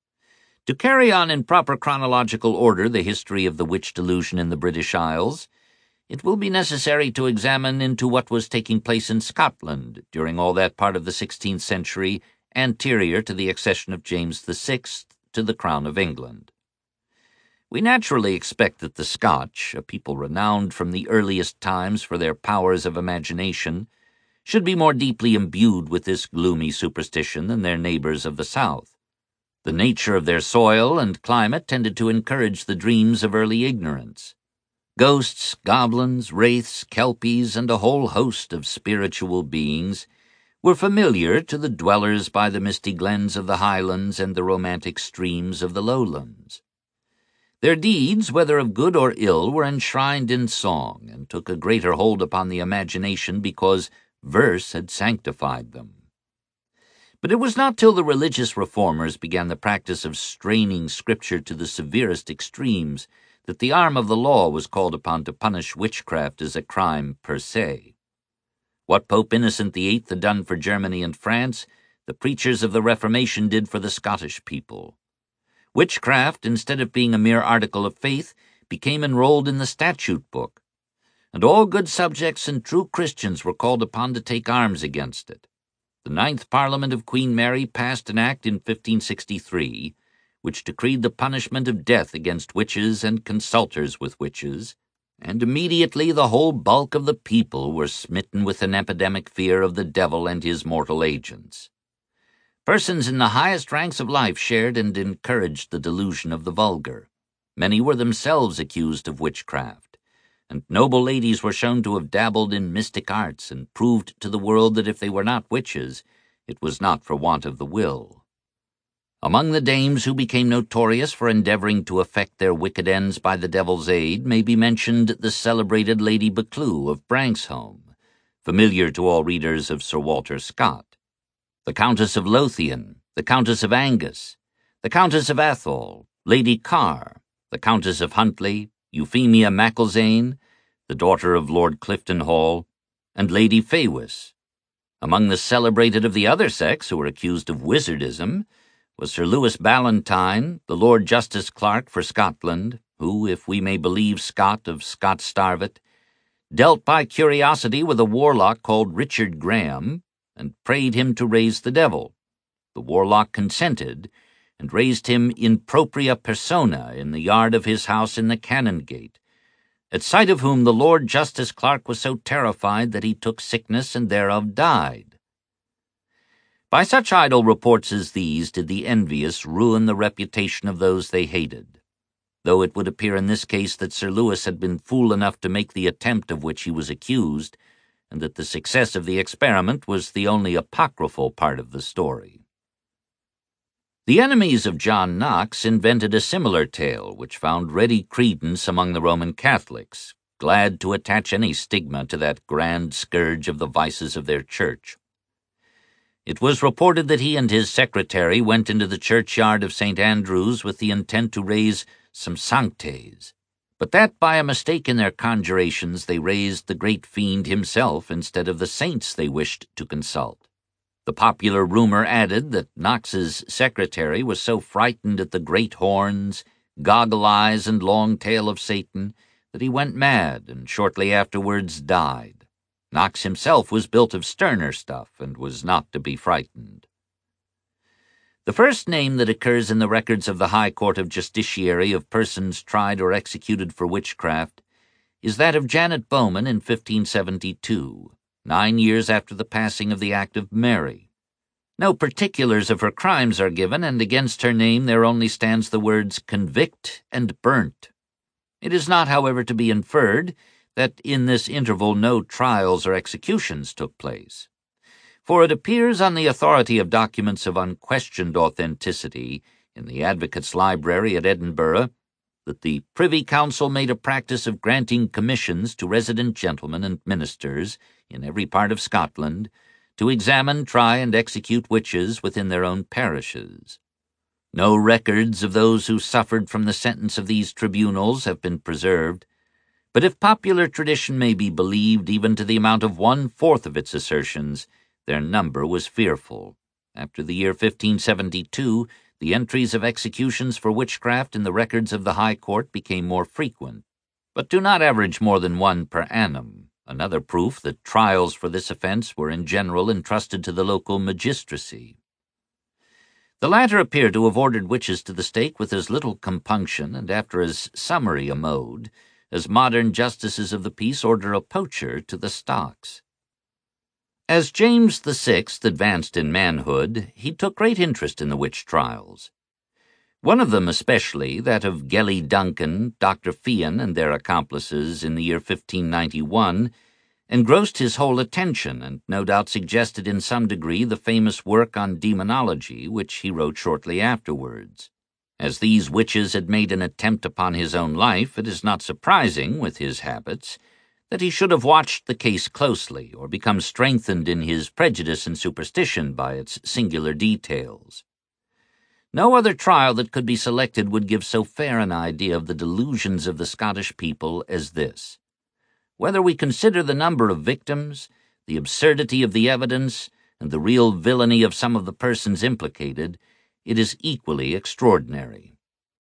To carry on in proper chronological order the history of the witch delusion in the British Isles, it will be necessary to examine into what was taking place in Scotland during all that part of the 16th century anterior to the accession of James VI to the crown of England. We naturally expect that the Scotch, a people renowned from the earliest times for their powers of imagination, should be more deeply imbued with this gloomy superstition than their neighbours of the south. The nature of their soil and climate tended to encourage the dreams of early ignorance. Ghosts, goblins, wraiths, kelpies, and a whole host of spiritual beings were familiar to the dwellers by the misty glens of the highlands and the romantic streams of the lowlands. Their deeds, whether of good or ill, were enshrined in song, and took a greater hold upon the imagination because verse had sanctified them. But it was not till the religious reformers began the practice of straining Scripture to the severest extremes that the arm of the law was called upon to punish witchcraft as a crime per se. What Pope Innocent VIII had done for Germany and France, the preachers of the Reformation did for the Scottish people. Witchcraft, instead of being a mere article of faith, became enrolled in the statute book, and all good subjects and true Christians were called upon to take arms against it. The 9th Parliament of Queen Mary passed an act in 1563 which decreed the punishment of death against witches and consulters with witches, and immediately the whole bulk of the people were smitten with an epidemic fear of the devil and his mortal agents. Persons in the highest ranks of life shared and encouraged the delusion of the vulgar. Many were themselves accused of witchcraft, and noble ladies were shown to have dabbled in mystic arts and proved to the world that if they were not witches, it was not for want of the will. Among the dames who became notorious for endeavoring to effect their wicked ends by the devil's aid may be mentioned the celebrated Lady Buccleuch of Branxholme, familiar to all readers of Sir Walter Scott, the Countess of Lothian, the Countess of Angus, the Countess of Athol, Lady Carr, the Countess of Huntly, Euphemia Mackilzane, the daughter of Lord Clifton Hall, and Lady Fawis. Among the celebrated of the other sex who were accused of wizardism was Sir Lewis Ballantyne, the Lord Justice Clerk for Scotland, who, if we may believe Scott of Scott Starvet, dealt by curiosity with a warlock called Richard Graham, and prayed him to raise the devil. The warlock consented, and raised him in propria persona in the yard of his house in the Canongate, at sight of whom the Lord Justice Clerk was so terrified that he took sickness and thereof died. By such idle reports as these did the envious ruin the reputation of those they hated, though it would appear in this case that Sir Lewis had been fool enough to make the attempt of which he was accused, and that the success of the experiment was the only apocryphal part of the story. The enemies of John Knox invented a similar tale which found ready credence among the Roman Catholics, glad to attach any stigma to that grand scourge of the vices of their church. It was reported that he and his secretary went into the churchyard of St. Andrew's with the intent to raise some sanctes, but that by a mistake in their conjurations they raised the great fiend himself instead of the saints they wished to consult. The popular rumor added that Knox's secretary was so frightened at the great horns, goggle eyes, and long tail of Satan that he went mad and shortly afterwards died. Knox himself was built of sterner stuff and was not to be frightened. The first name that occurs in the records of the High Court of Justiciary of persons tried or executed for witchcraft is that of Janet Bowman in 1572, 9 years after the passing of the Act of Mary. No particulars of her crimes are given, and against her name there only stands the words convict and burnt. It is not, however, to be inferred that in this interval no trials or executions took place, for it appears on the authority of documents of unquestioned authenticity in the Advocates' Library at Edinburgh that the Privy Council made a practice of granting commissions to resident gentlemen and ministers in every part of Scotland to examine, try, and execute witches within their own parishes. No records of those who suffered from the sentence of these tribunals have been preserved, but if popular tradition may be believed even to the amount of 1/4 of its assertions, their number was fearful. After the year 1572, the entries of executions for witchcraft in the records of the High Court became more frequent, but do not average more than 1 per annum, another proof that trials for this offense were in general entrusted to the local magistracy. The latter appear to have ordered witches to the stake with as little compunction and after as summary a mode as modern justices of the peace order a poacher to the stocks. As James VI advanced in manhood, he took great interest in the witch trials. One of them especially, that of Gellie Duncan, Dr. Fian, and their accomplices in the year 1591, engrossed his whole attention and no doubt suggested in some degree the famous work on demonology which he wrote shortly afterwards. As these witches had made an attempt upon his own life, it is not surprising, with his habits, that he should have watched the case closely or become strengthened in his prejudice and superstition by its singular details. No other trial that could be selected would give so fair an idea of the delusions of the Scottish people as this. Whether we consider the number of victims, the absurdity of the evidence, and the real villainy of some of the persons implicated, it is equally extraordinary.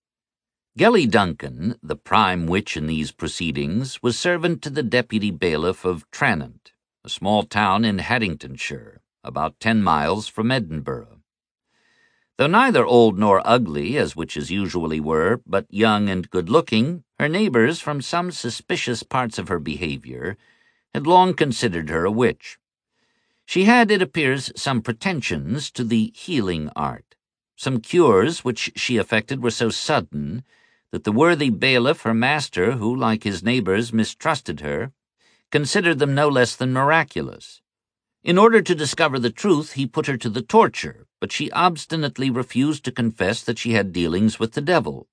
Gellie Duncan, the prime witch in these proceedings, was servant to the deputy bailiff of Tranent, a small town in Haddingtonshire, about 10 miles from Edinburgh. Though neither old nor ugly, as witches usually were, but young and good-looking, her neighbours, from some suspicious parts of her behaviour, had long considered her a witch. She had, it appears, some pretensions to the healing art. Some cures which she effected were so sudden that the worthy bailiff, her master, who, like his neighbours, mistrusted her, considered them no less than miraculous. In order to discover the truth, he put her to the torture, but she obstinately refused to confess that she had dealings with the devil.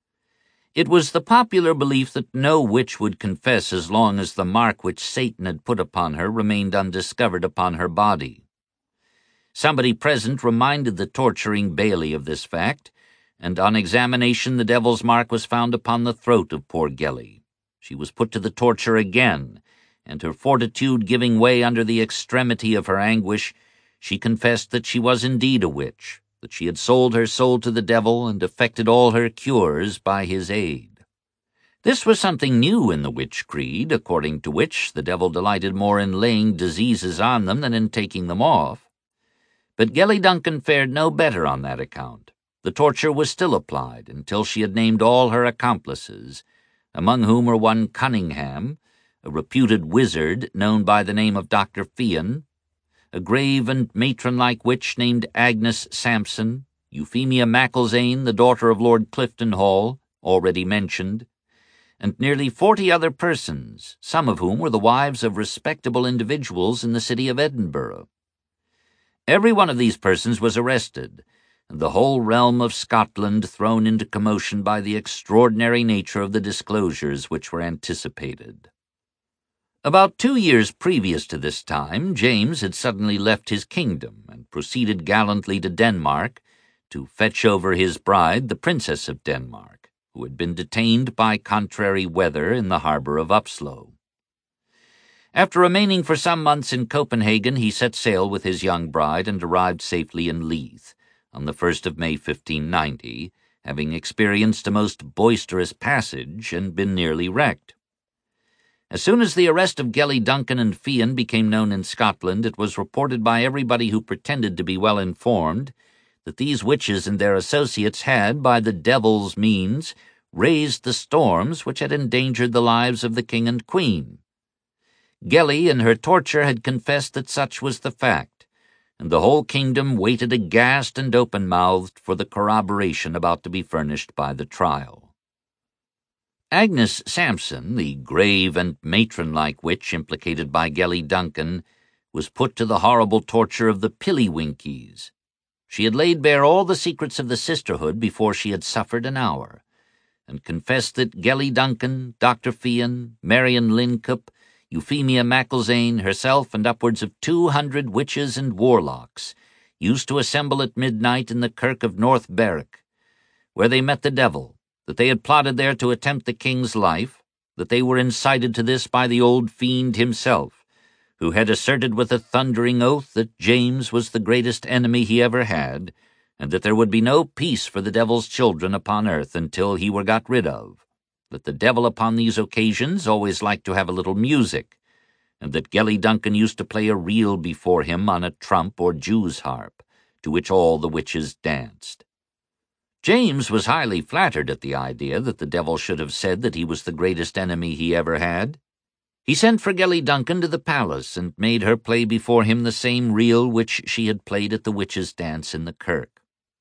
It was the popular belief that no witch would confess as long as the mark which Satan had put upon her remained undiscovered upon her body. Somebody present reminded the torturing Bailey of this fact, and on examination the devil's mark was found upon the throat of poor Gellie. She was put to the torture again, and her fortitude giving way under the extremity of her anguish, she confessed that she was indeed a witch, that she had sold her soul to the devil and effected all her cures by his aid. This was something new in the witch creed, according to which the devil delighted more in laying diseases on them than in taking them off. But Gellie Duncan fared no better on that account. The torture was still applied until she had named all her accomplices, among whom were one Cunningham, a reputed wizard known by the name of Dr. Fian, a grave and matron-like witch named Agnes Sampson, Euphemia Macklesain, the daughter of Lord Clifton Hall, already mentioned, and nearly 40 other persons, some of whom were the wives of respectable individuals in the city of Edinburgh. Every one of these persons was arrested, and the whole realm of Scotland thrown into commotion by the extraordinary nature of the disclosures which were anticipated. About 2 years previous to this time, James had suddenly left his kingdom and proceeded gallantly to Denmark to fetch over his bride, the Princess of Denmark, who had been detained by contrary weather in the harbour of Upslo. After remaining for some months in Copenhagen, he set sail with his young bride and arrived safely in Leith on the 1st of May 1590, having experienced a most boisterous passage and been nearly wrecked. As soon as the arrest of Gellie Duncan and Fian became known in Scotland, it was reported by everybody who pretended to be well informed that these witches and their associates had, by the devil's means, raised the storms which had endangered the lives of the king and queen. Gellie in her torture had confessed that such was the fact, and the whole kingdom waited aghast and open-mouthed for the corroboration about to be furnished by the trial. Agnes Sampson, the grave and matron-like witch implicated by Gellie Duncan, was put to the horrible torture of the Pillywinkies. She had laid bare all the secrets of the sisterhood before she had suffered an hour, and confessed that Gellie Duncan, Dr. Fian, Marian Lincup, Euphemia Macklezaine, herself, and upwards of 200 witches and warlocks used to assemble at midnight in the kirk of North Berwick, where they met the devil, that they had plotted there to attempt the king's life, that they were incited to this by the old fiend himself, who had asserted with a thundering oath that James was the greatest enemy he ever had, and that there would be no peace for the devil's children upon earth until he were got rid of, that the devil upon these occasions always liked to have a little music, and that Gellie Duncan used to play a reel before him on a trump or Jew's harp, to which all the witches danced. James was highly flattered at the idea that the devil should have said that he was the greatest enemy he ever had. He sent for Gellie Duncan to the palace and made her play before him the same reel which she had played at the witches' dance in the kirk.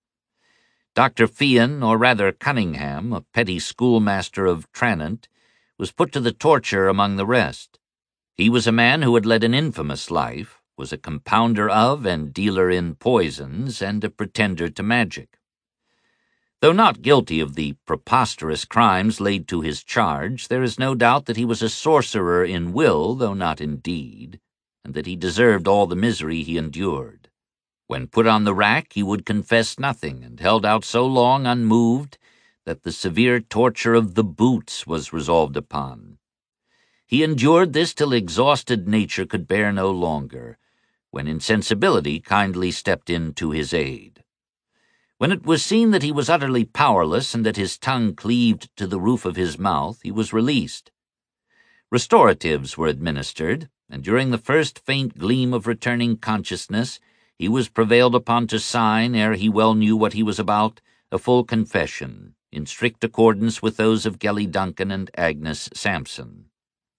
Dr. Fian, or rather Cunningham, a petty schoolmaster of Tranent, was put to the torture among the rest. He was a man who had led an infamous life, was a compounder of and dealer in poisons, and a pretender to magic. Though not guilty of the preposterous crimes laid to his charge, there is no doubt that he was a sorcerer in will, though not in deed, and that he deserved all the misery he endured. When put on the rack, he would confess nothing, and held out so long unmoved that the severe torture of the boots was resolved upon. He endured this till exhausted nature could bear no longer, when insensibility kindly stepped in to his aid. When it was seen that he was utterly powerless and that his tongue cleaved to the roof of his mouth, he was released. Restoratives were administered, and during the first faint gleam of returning consciousness, he was prevailed upon to sign, ere he well knew what he was about, a full confession, in strict accordance with those of Gellie Duncan and Agnes Sampson.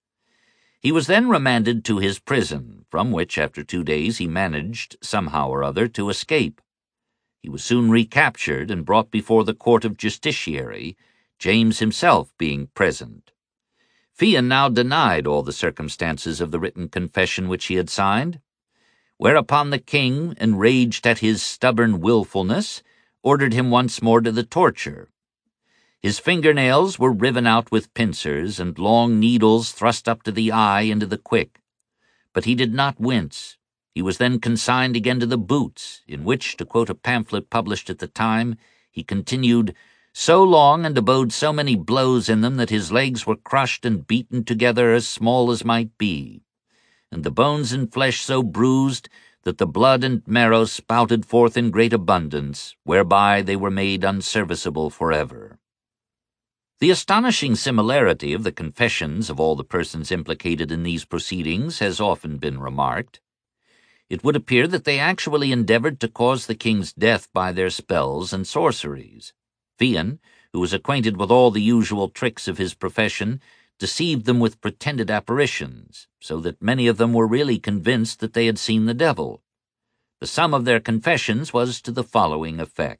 He was then remanded to his prison, from which, after 2 days, he managed, somehow or other, to escape. He was soon recaptured and brought before the court of justiciary, James himself being present. Fian now denied all the circumstances of the written confession which he had signed, whereupon the king, enraged at his stubborn willfulness, ordered him once more to the torture. His fingernails were riven out with pincers, and long needles thrust up to the eye into the quick. But he did not wince. He was then consigned again to the boots, in which, to quote a pamphlet published at the time, he continued so long and abode so many blows in them that his legs were crushed and beaten together as small as might be, and the bones and flesh so bruised that the blood and marrow spouted forth in great abundance, whereby they were made unserviceable forever. The astonishing similarity of the confessions of all the persons implicated in these proceedings has often been remarked. It would appear that they actually endeavored to cause the king's death by their spells and sorceries. Fian, who was acquainted with all the usual tricks of his profession, deceived them with pretended apparitions, so that many of them were really convinced that they had seen the devil. The sum of their confessions was to the following effect.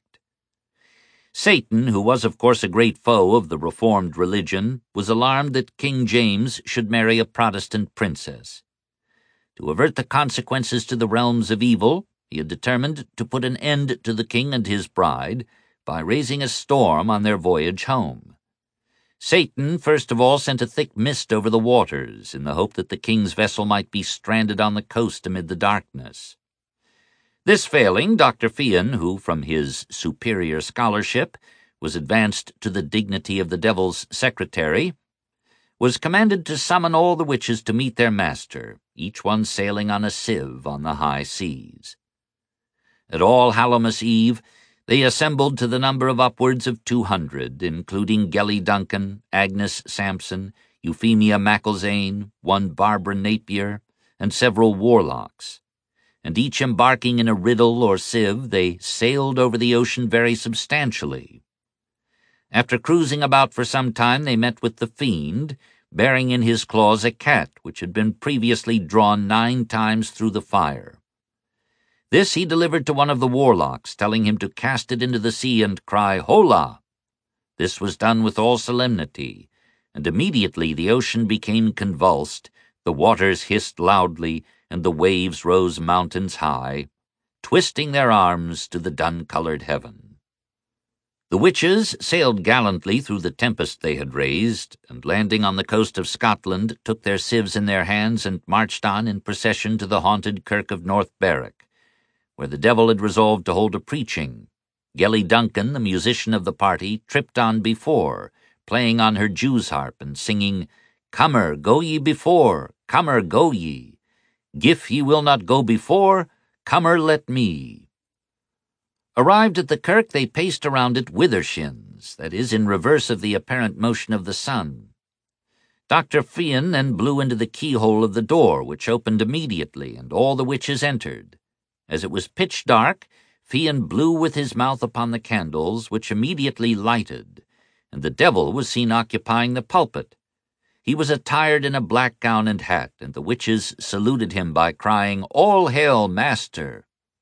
Satan, who was of course a great foe of the Reformed religion, was alarmed that King James should marry a Protestant princess. To avert the consequences to the realms of evil, he had determined to put an end to the king and his bride by raising a storm on their voyage home. Satan first of all sent a thick mist over the waters, in the hope that the king's vessel might be stranded on the coast amid the darkness. This failing, Dr. Fian, who, from his superior scholarship, was advanced to the dignity of the devil's secretary, was commanded to summon all the witches to meet their master, each one sailing on a sieve on the high seas. At All Hallowmas Eve, they assembled to the number of upwards of 200, including Gellie Duncan, Agnes Sampson, Euphemia Macklezaine, one Barbara Napier, and several warlocks. And each embarking in a riddle or sieve, they sailed over the ocean very substantially. After cruising about for some time, they met with the fiend, bearing in his claws a cat which had been previously drawn 9 times through the fire. This he delivered to one of the warlocks, telling him to cast it into the sea and cry, "Hola!" This was done with all solemnity, and immediately the ocean became convulsed, the waters hissed loudly, and the waves rose mountains high, twisting their arms to the dun-colored heaven. The witches sailed gallantly through the tempest they had raised, and landing on the coast of Scotland, took their sieves in their hands and marched on in procession to the haunted kirk of North Berwick, where the devil had resolved to hold a preaching. Gellie Duncan, the musician of the party, tripped on before, playing on her Jew's harp and singing, "Comer, go ye before, comer, go ye. Gif ye will not go before, comer let me." Arrived at the kirk, they paced around it withershins, that is, in reverse of the apparent motion of the sun. Dr. Fian then blew into the keyhole of the door, which opened immediately, and all the witches entered. As it was pitch dark, Fian blew with his mouth upon the candles, which immediately lighted, and the devil was seen occupying the pulpit. He was attired in a black gown and hat, and the witches saluted him by crying, "All hail, Master!"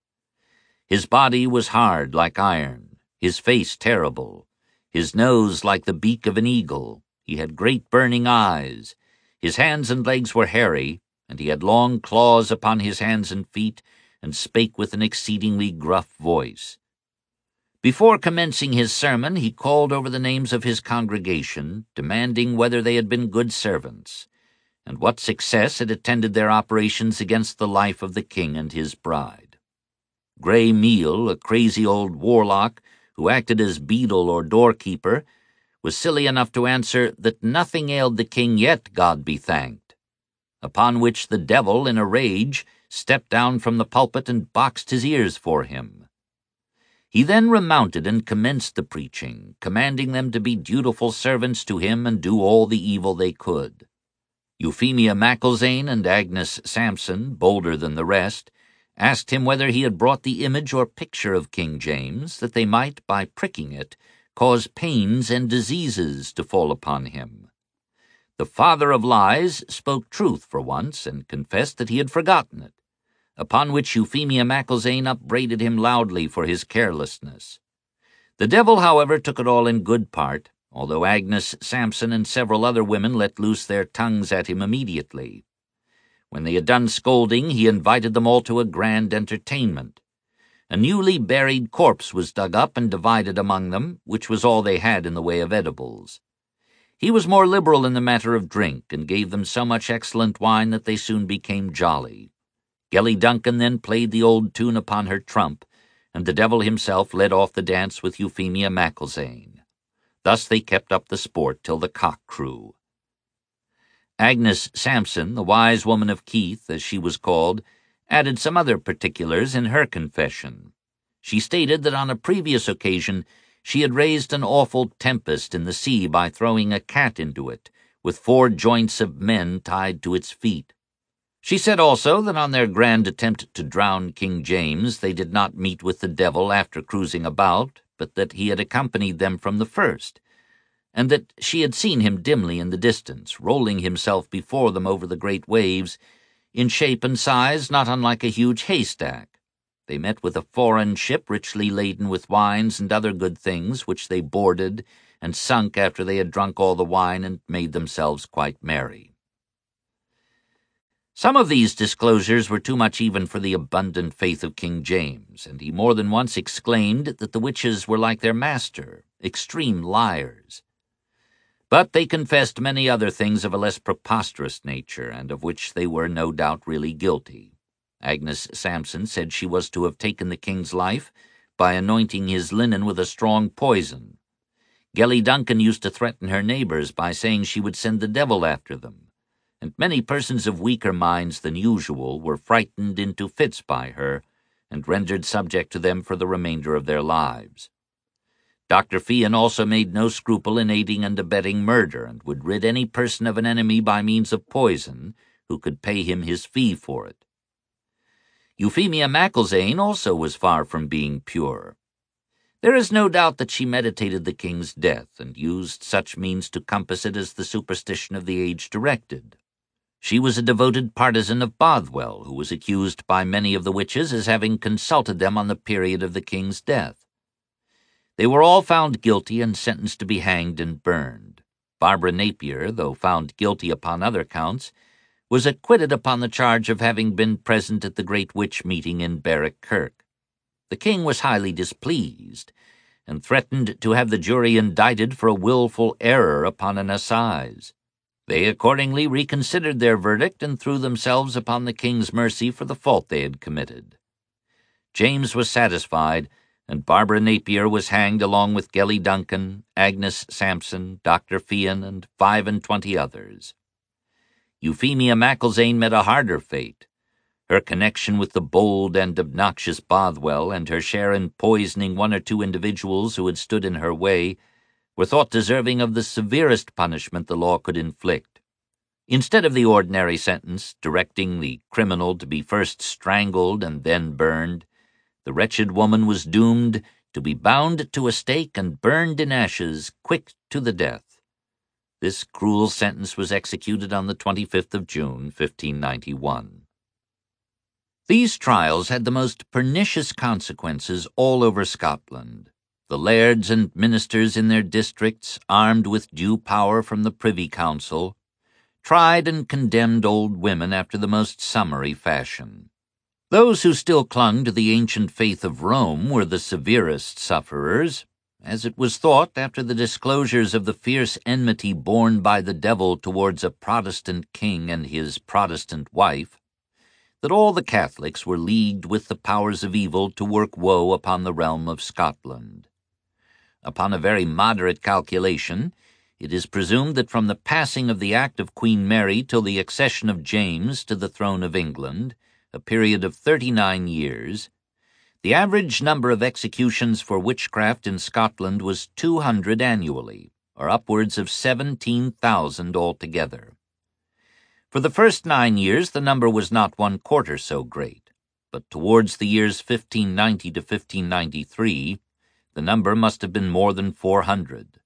His body was hard like iron, his face terrible, his nose like the beak of an eagle. He had great burning eyes. His hands and legs were hairy, and he had long claws upon his hands and feet, and spake with an exceedingly gruff voice. Before commencing his sermon, he called over the names of his congregation, demanding whether they had been good servants, and what success had attended their operations against the life of the king and his bride. Grey Meal, a crazy old warlock, who acted as beadle or doorkeeper, was silly enough to answer that nothing ailed the king yet, God be thanked. Upon which the devil, in a rage, stepped down from the pulpit and boxed his ears for him. He then remounted and commenced the preaching, commanding them to be dutiful servants to him and do all the evil they could. Euphemia Macklezean and Agnes Sampson, bolder than the rest, asked him whether he had brought the image or picture of King James, that they might, by pricking it, cause pains and diseases to fall upon him. The father of lies spoke truth for once, and confessed that he had forgotten it, upon which Euphemia Macklezean upbraided him loudly for his carelessness. The devil, however, took it all in good part, although Agnes Sampson and several other women let loose their tongues at him immediately. When they had done scolding, he invited them all to a grand entertainment. A newly buried corpse was dug up and divided among them, which was all they had in the way of edibles. He was more liberal in the matter of drink, and gave them so much excellent wine that they soon became jolly. Gellie Duncan then played the old tune upon her trump, and the devil himself led off the dance with Euphemia Macklezean. Thus they kept up the sport till the cock crew. Agnes Sampson, the wise woman of Keith, as she was called, added some other particulars in her confession. She stated that on a previous occasion she had raised an awful tempest in the sea by throwing a cat into it, with 4 joints of men tied to its feet. She said also that on their grand attempt to drown King James they did not meet with the devil after cruising about, but that he had accompanied them from the first, and that she had seen him dimly in the distance, rolling himself before them over the great waves, in shape and size not unlike a huge haystack. They met with a foreign ship richly laden with wines and other good things, which they boarded and sunk after they had drunk all the wine and made themselves quite merry. Some of these disclosures were too much even for the abundant faith of King James, and he more than once exclaimed that the witches were like their master, extreme liars. But they confessed many other things of a less preposterous nature, and of which they were no doubt really guilty. Agnes Sampson said she was to have taken the king's life by anointing his linen with a strong poison. Gellie Duncan used to threaten her neighbors by saying she would send the devil after them, and many persons of weaker minds than usual were frightened into fits by her, and rendered subject to them for the remainder of their lives. Dr. Fian also made no scruple in aiding and abetting murder, and would rid any person of an enemy by means of poison, who could pay him his fee for it. Euphemia Macklezean also was far from being pure. There is no doubt that she meditated the king's death and used such means to compass it as the superstition of the age directed. She was a devoted partisan of Bothwell, who was accused by many of the witches as having consulted them on the period of the king's death. They were all found guilty and sentenced to be hanged and burned. Barbara Napier, though found guilty upon other counts, was acquitted upon the charge of having been present at the great witch meeting in Berwick Kirk. The king was highly displeased, and threatened to have the jury indicted for a wilful error upon an assize. They accordingly reconsidered their verdict and threw themselves upon the king's mercy for the fault they had committed. James was satisfied, and Barbara Napier was hanged along with Gellie Duncan, Agnes Sampson, Dr. Fian, and 25 others. Euphemia Macklezaine met a harder fate. Her connection with the bold and obnoxious Bothwell and her share in poisoning 1 or 2 individuals who had stood in her way were thought deserving of the severest punishment the law could inflict. Instead of the ordinary sentence, directing the criminal to be first strangled and then burned, the wretched woman was doomed to be bound to a stake and burned in ashes, quick to the death. This cruel sentence was executed on the 25th of June, 1591. These trials had the most pernicious consequences all over Scotland. The lairds and ministers in their districts, armed with due power from the Privy Council, tried and condemned old women after the most summary fashion. Those who still clung to the ancient faith of Rome were the severest sufferers, as it was thought, after the disclosures of the fierce enmity borne by the devil towards a Protestant king and his Protestant wife, that all the Catholics were leagued with the powers of evil to work woe upon the realm of Scotland. Upon a very moderate calculation, it is presumed that from the passing of the Act of Queen Mary till the accession of James to the throne of England, a period of 39 years, the average number of executions for witchcraft in Scotland was 200 annually, or upwards of 17,000 altogether. For the first 9 years the number was not 1/4 so great, but towards the years 1590 to 1593 the number must have been more than 400.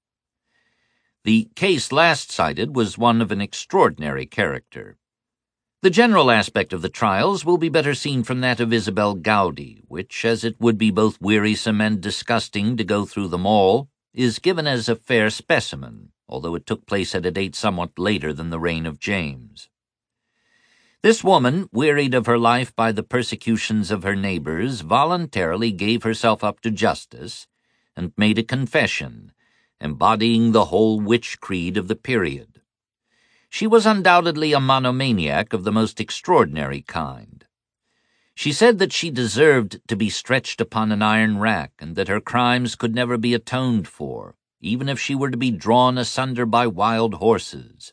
The case last cited was one of an extraordinary character. The general aspect of the trials will be better seen from that of Isabel Gowdie, which, as it would be both wearisome and disgusting to go through them all, is given as a fair specimen, although it took place at a date somewhat later than the reign of James. This woman, wearied of her life by the persecutions of her neighbors, voluntarily gave herself up to justice, and made a confession, embodying the whole witch creed of the period. She was undoubtedly a monomaniac of the most extraordinary kind. She said that she deserved to be stretched upon an iron rack, and that her crimes could never be atoned for, even if she were to be drawn asunder by wild horses.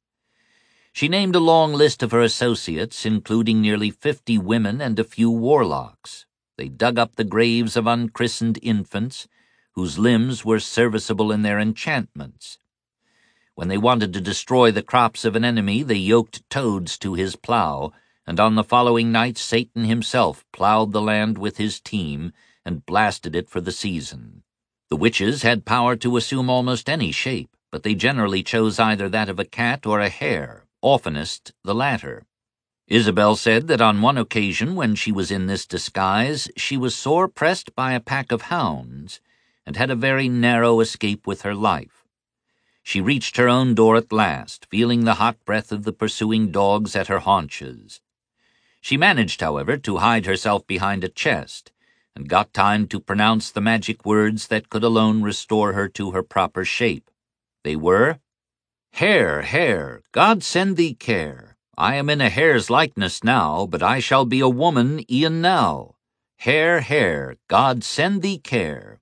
She named a long list of her associates, including nearly 50 women and a few warlocks. They dug up the graves of unchristened infants, whose limbs were serviceable in their enchantments. When they wanted to destroy the crops of an enemy, they yoked toads to his plough, and on the following night Satan himself ploughed the land with his team and blasted it for the season. The witches had power to assume almost any shape, but they generally chose either that of a cat or a hare, oftenest the latter. Isabel said that on one occasion when she was in this disguise, she was sore pressed by a pack of hounds, and had a very narrow escape with her life. She reached her own door at last, feeling the hot breath of the pursuing dogs at her haunches. She managed, however, to hide herself behind a chest, and got time to pronounce the magic words that could alone restore her to her proper shape. They were, "Hare, hare, God send thee care. I am in a hare's likeness now, but I shall be a woman e'en now. Hare, hare, God send thee care."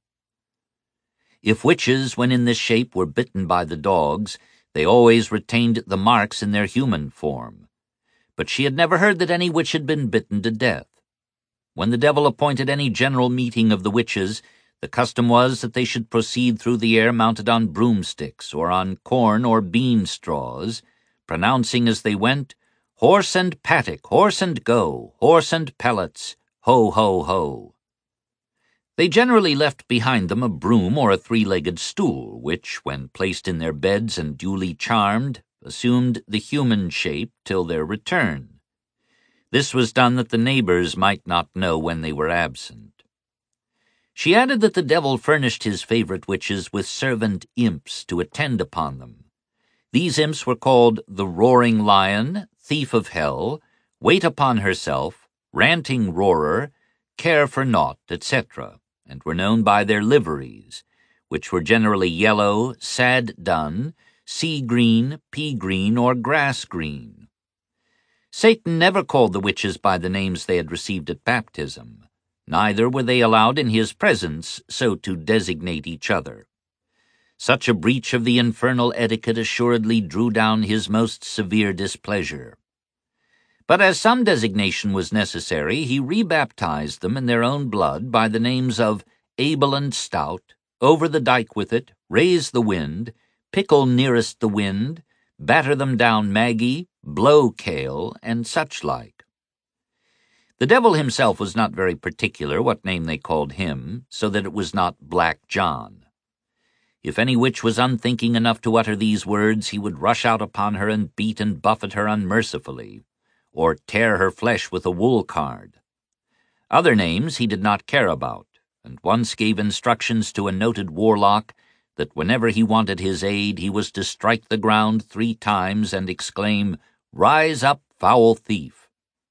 If witches, when in this shape, were bitten by the dogs, they always retained the marks in their human form. But she had never heard that any witch had been bitten to death. When the devil appointed any general meeting of the witches, the custom was that they should proceed through the air mounted on broomsticks or on corn or bean straws, pronouncing as they went, "Horse and pattock, horse and go, horse and pellets, ho, ho, ho." They generally left behind them a broom or a three-legged stool, which, when placed in their beds and duly charmed, assumed the human shape till their return. This was done that the neighbors might not know when they were absent. She added that the devil furnished his favorite witches with servant imps to attend upon them. These imps were called the Roaring Lion, Thief of Hell, Wait upon Herself, Ranting Roarer, Care for Naught, etc., and were known by their liveries, which were generally yellow, sad dun, sea green, pea green, or grass green. Satan never called the witches by the names they had received at baptism, neither were they allowed in his presence so to designate each other. Such a breach of the infernal etiquette assuredly drew down his most severe displeasure. But as some designation was necessary, he rebaptized them in their own blood by the names of Able and Stout, Over the Dike with It, Raise the Wind, Pickle Nearest the Wind, Batter Them Down Maggie, Blow Kale, and such like. The devil himself was not very particular what name they called him, so that it was not Black John. If any witch was unthinking enough to utter these words, he would rush out upon her and beat and buffet her unmercifully, or tear her flesh with a wool card. Other names he did not care about, and once gave instructions to a noted warlock that whenever he wanted his aid he was to strike the ground 3 times and exclaim, "Rise up, foul thief!"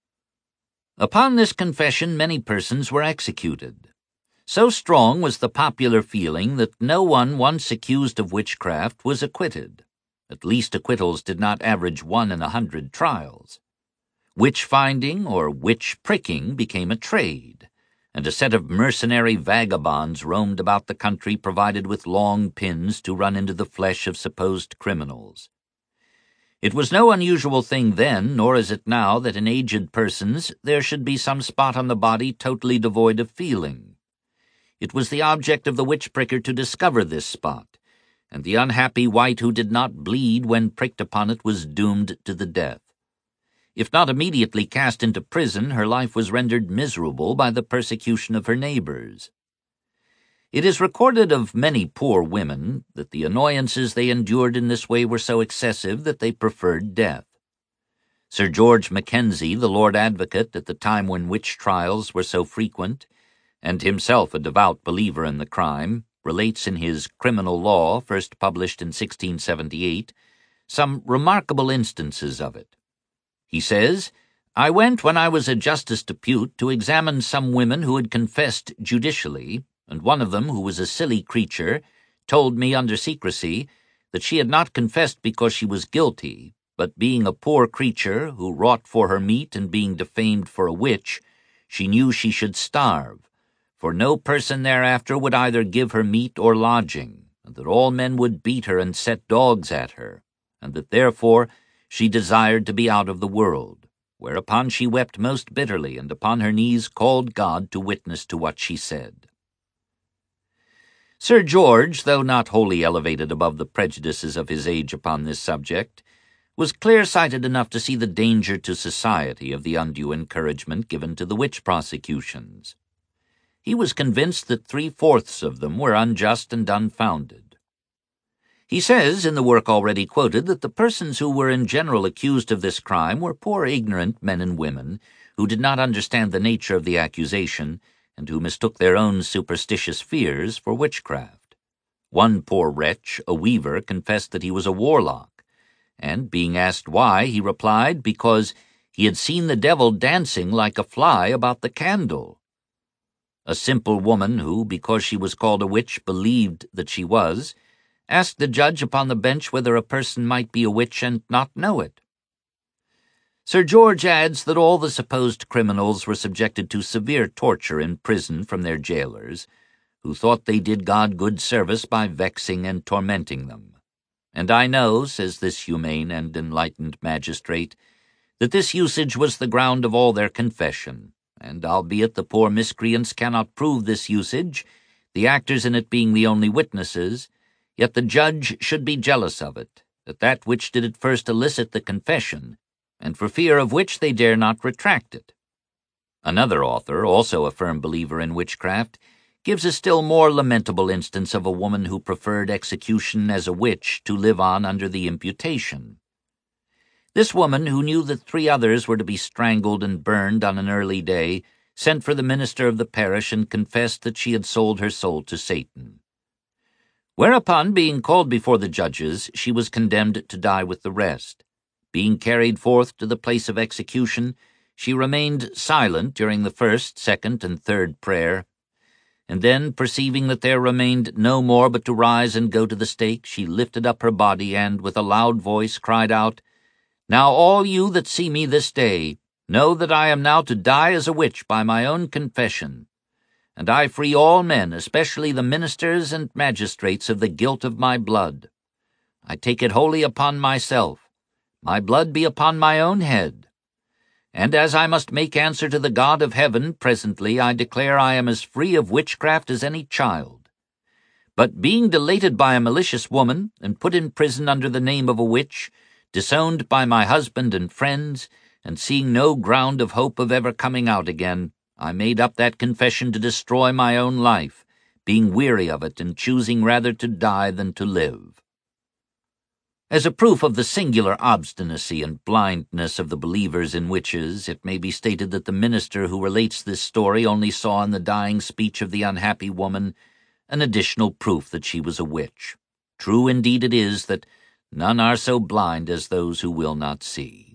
Upon this confession many persons were executed. So strong was the popular feeling that no one once accused of witchcraft was acquitted. At least acquittals did not average 1 in 100 trials. Witch-finding or witch-pricking became a trade, and a set of mercenary vagabonds roamed about the country provided with long pins to run into the flesh of supposed criminals. It was no unusual thing then, nor is it now, that in aged persons there should be some spot on the body totally devoid of feeling. It was the object of the witch-pricker to discover this spot, and the unhappy wight who did not bleed when pricked upon it was doomed to the death. If not immediately cast into prison, her life was rendered miserable by the persecution of her neighbors. It is recorded of many poor women that the annoyances they endured in this way were so excessive that they preferred death. Sir George Mackenzie, the Lord Advocate at the time when witch trials were so frequent, and himself a devout believer in the crime, relates in his Criminal Law, first published in 1678, some remarkable instances of it. He says, "I went when I was a justice depute to examine some women who had confessed judicially, and one of them, who was a silly creature, told me under secrecy that she had not confessed because she was guilty, but being a poor creature who wrought for her meat and being defamed for a witch, she knew she should starve, for no person thereafter would either give her meat or lodging, and that all men would beat her and set dogs at her, and that therefore she desired to be out of the world, whereupon she wept most bitterly, and upon her knees called God to witness to what she said." Sir George, though not wholly elevated above the prejudices of his age upon this subject, was clear-sighted enough to see the danger to society of the undue encouragement given to the witch prosecutions. He was convinced that 3/4 of them were unjust and unfounded. He says, in the work already quoted, that the persons who were in general accused of this crime were poor ignorant men and women, who did not understand the nature of the accusation, and who mistook their own superstitious fears for witchcraft. One poor wretch, a weaver, confessed that he was a warlock, and, being asked why, he replied, because he had seen the devil dancing like a fly about the candle. A simple woman who, because she was called a witch, believed that she was, asked the judge upon the bench whether a person might be a witch and not know it. Sir George adds that all the supposed criminals were subjected to severe torture in prison from their jailers, who thought they did God good service by vexing and tormenting them. "And I know," says this humane and enlightened magistrate, "that this usage was the ground of all their confession, and albeit the poor miscreants cannot prove this usage, the actors in it being the only witnesses, yet the judge should be jealous of it, that which did at first elicit the confession, and for fear of which they dare not retract it." Another author, also a firm believer in witchcraft, gives a still more lamentable instance of a woman who preferred execution as a witch to live on under the imputation. This woman, who knew that 3 others were to be strangled and burned on an early day, sent for the minister of the parish and confessed that she had sold her soul to Satan. Whereupon, being called before the judges, she was condemned to die with the rest. Being carried forth to the place of execution, she remained silent during the first, second, and third prayer, and then, perceiving that there remained no more but to rise and go to the stake, she lifted up her body and, with a loud voice, cried out, "Now all you that see me this day know that I am now to die as a witch by my own confession, and I free all men, especially the ministers and magistrates, of the guilt of my blood. I take it wholly upon myself. My blood be upon my own head. And as I must make answer to the God of heaven presently, I declare I am as free of witchcraft as any child. But being delated by a malicious woman, and put in prison under the name of a witch, disowned by my husband and friends, and seeing no ground of hope of ever coming out again, I made up that confession to destroy my own life, being weary of it, and choosing rather to die than to live." As a proof of the singular obstinacy and blindness of the believers in witches, it may be stated that the minister who relates this story only saw in the dying speech of the unhappy woman an additional proof that she was a witch. True indeed it is that none are so blind as those who will not see.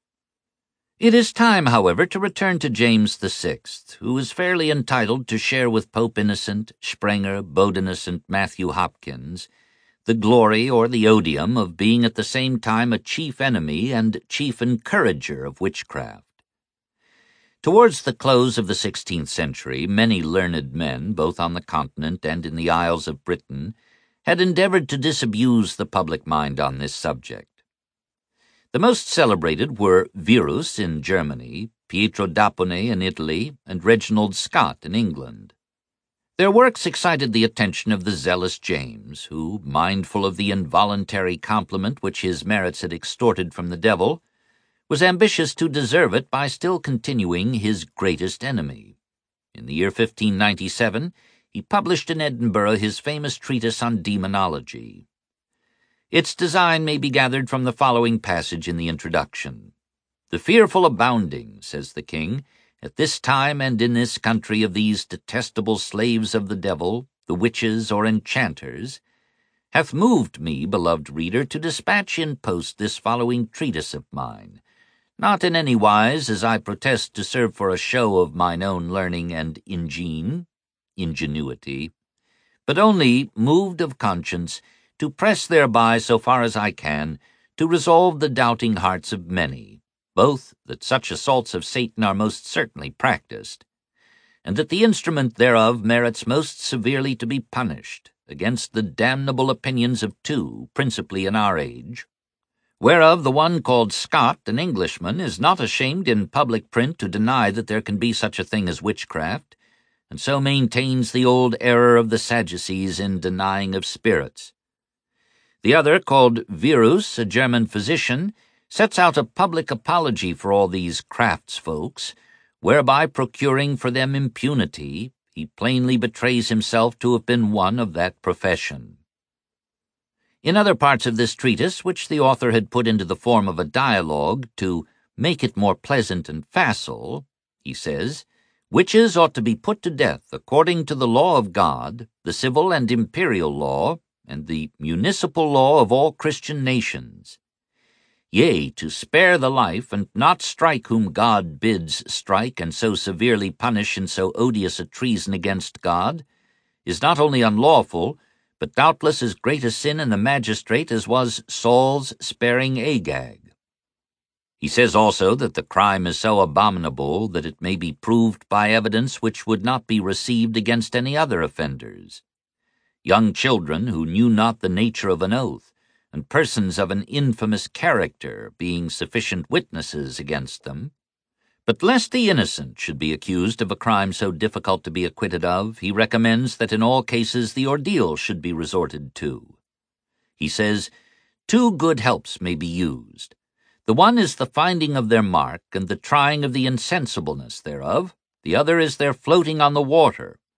It is time, however, to return to James VI, who is fairly entitled to share with Pope Innocent, Sprenger, Bodinus, and Matthew Hopkins the glory or the odium of being at the same time a chief enemy and chief encourager of witchcraft. Towards the close of the 16th century, many learned men, both on the continent and in the Isles of Britain, had endeavored to disabuse the public mind on this subject. The most celebrated were Wierus in Germany, Pietro d'Apone in Italy, and Reginald Scott in England. Their works excited the attention of the zealous James, who, mindful of the involuntary compliment which his merits had extorted from the devil, was ambitious to deserve it by still continuing his greatest enemy. In the year 1597, he published in Edinburgh his famous treatise on demonology. Its design may be gathered from the following passage in the introduction. "The fearful abounding," says the king, "at this time and in this country of these detestable slaves of the devil, the witches or enchanters, hath moved me, beloved reader, to dispatch in post this following treatise of mine, not in any wise, as I protest, to serve for a show of mine own learning and ingenuity, but only, moved of conscience, to press thereby, so far as I can, to resolve the doubting hearts of many, both that such assaults of Satan are most certainly practised, and that the instrument thereof merits most severely to be punished, against the damnable opinions of 2, principally in our age, whereof the one called Scott, an Englishman, is not ashamed in public print to deny that there can be such a thing as witchcraft, and so maintains the old error of the Sadducees in denying of spirits. The other, called Wierus, a German physician, sets out a public apology for all these crafts folks, whereby procuring for them impunity, he plainly betrays himself to have been one of that profession. In other parts of this treatise, which the author had put into the form of a dialogue to make it more pleasant and facile, he says, "Witches ought to be put to death according to the law of God, the civil and imperial law, and the municipal law of all Christian nations. Yea, to spare the life, and not strike whom God bids strike, and so severely punish in so odious a treason against God, is not only unlawful, but doubtless as great a sin in the magistrate as was Saul's sparing Agag." He says also that the crime is so abominable that it may be proved by evidence which would not be received against any other offenders. Young children who knew not the nature of an oath, and persons of an infamous character being sufficient witnesses against them. But lest the innocent should be accused of a crime so difficult to be acquitted of, he recommends that in all cases the ordeal should be resorted to. He says, 2 good helps may be used. The one is the finding of their mark and the trying of the insensibleness thereof. The other is their floating on the water.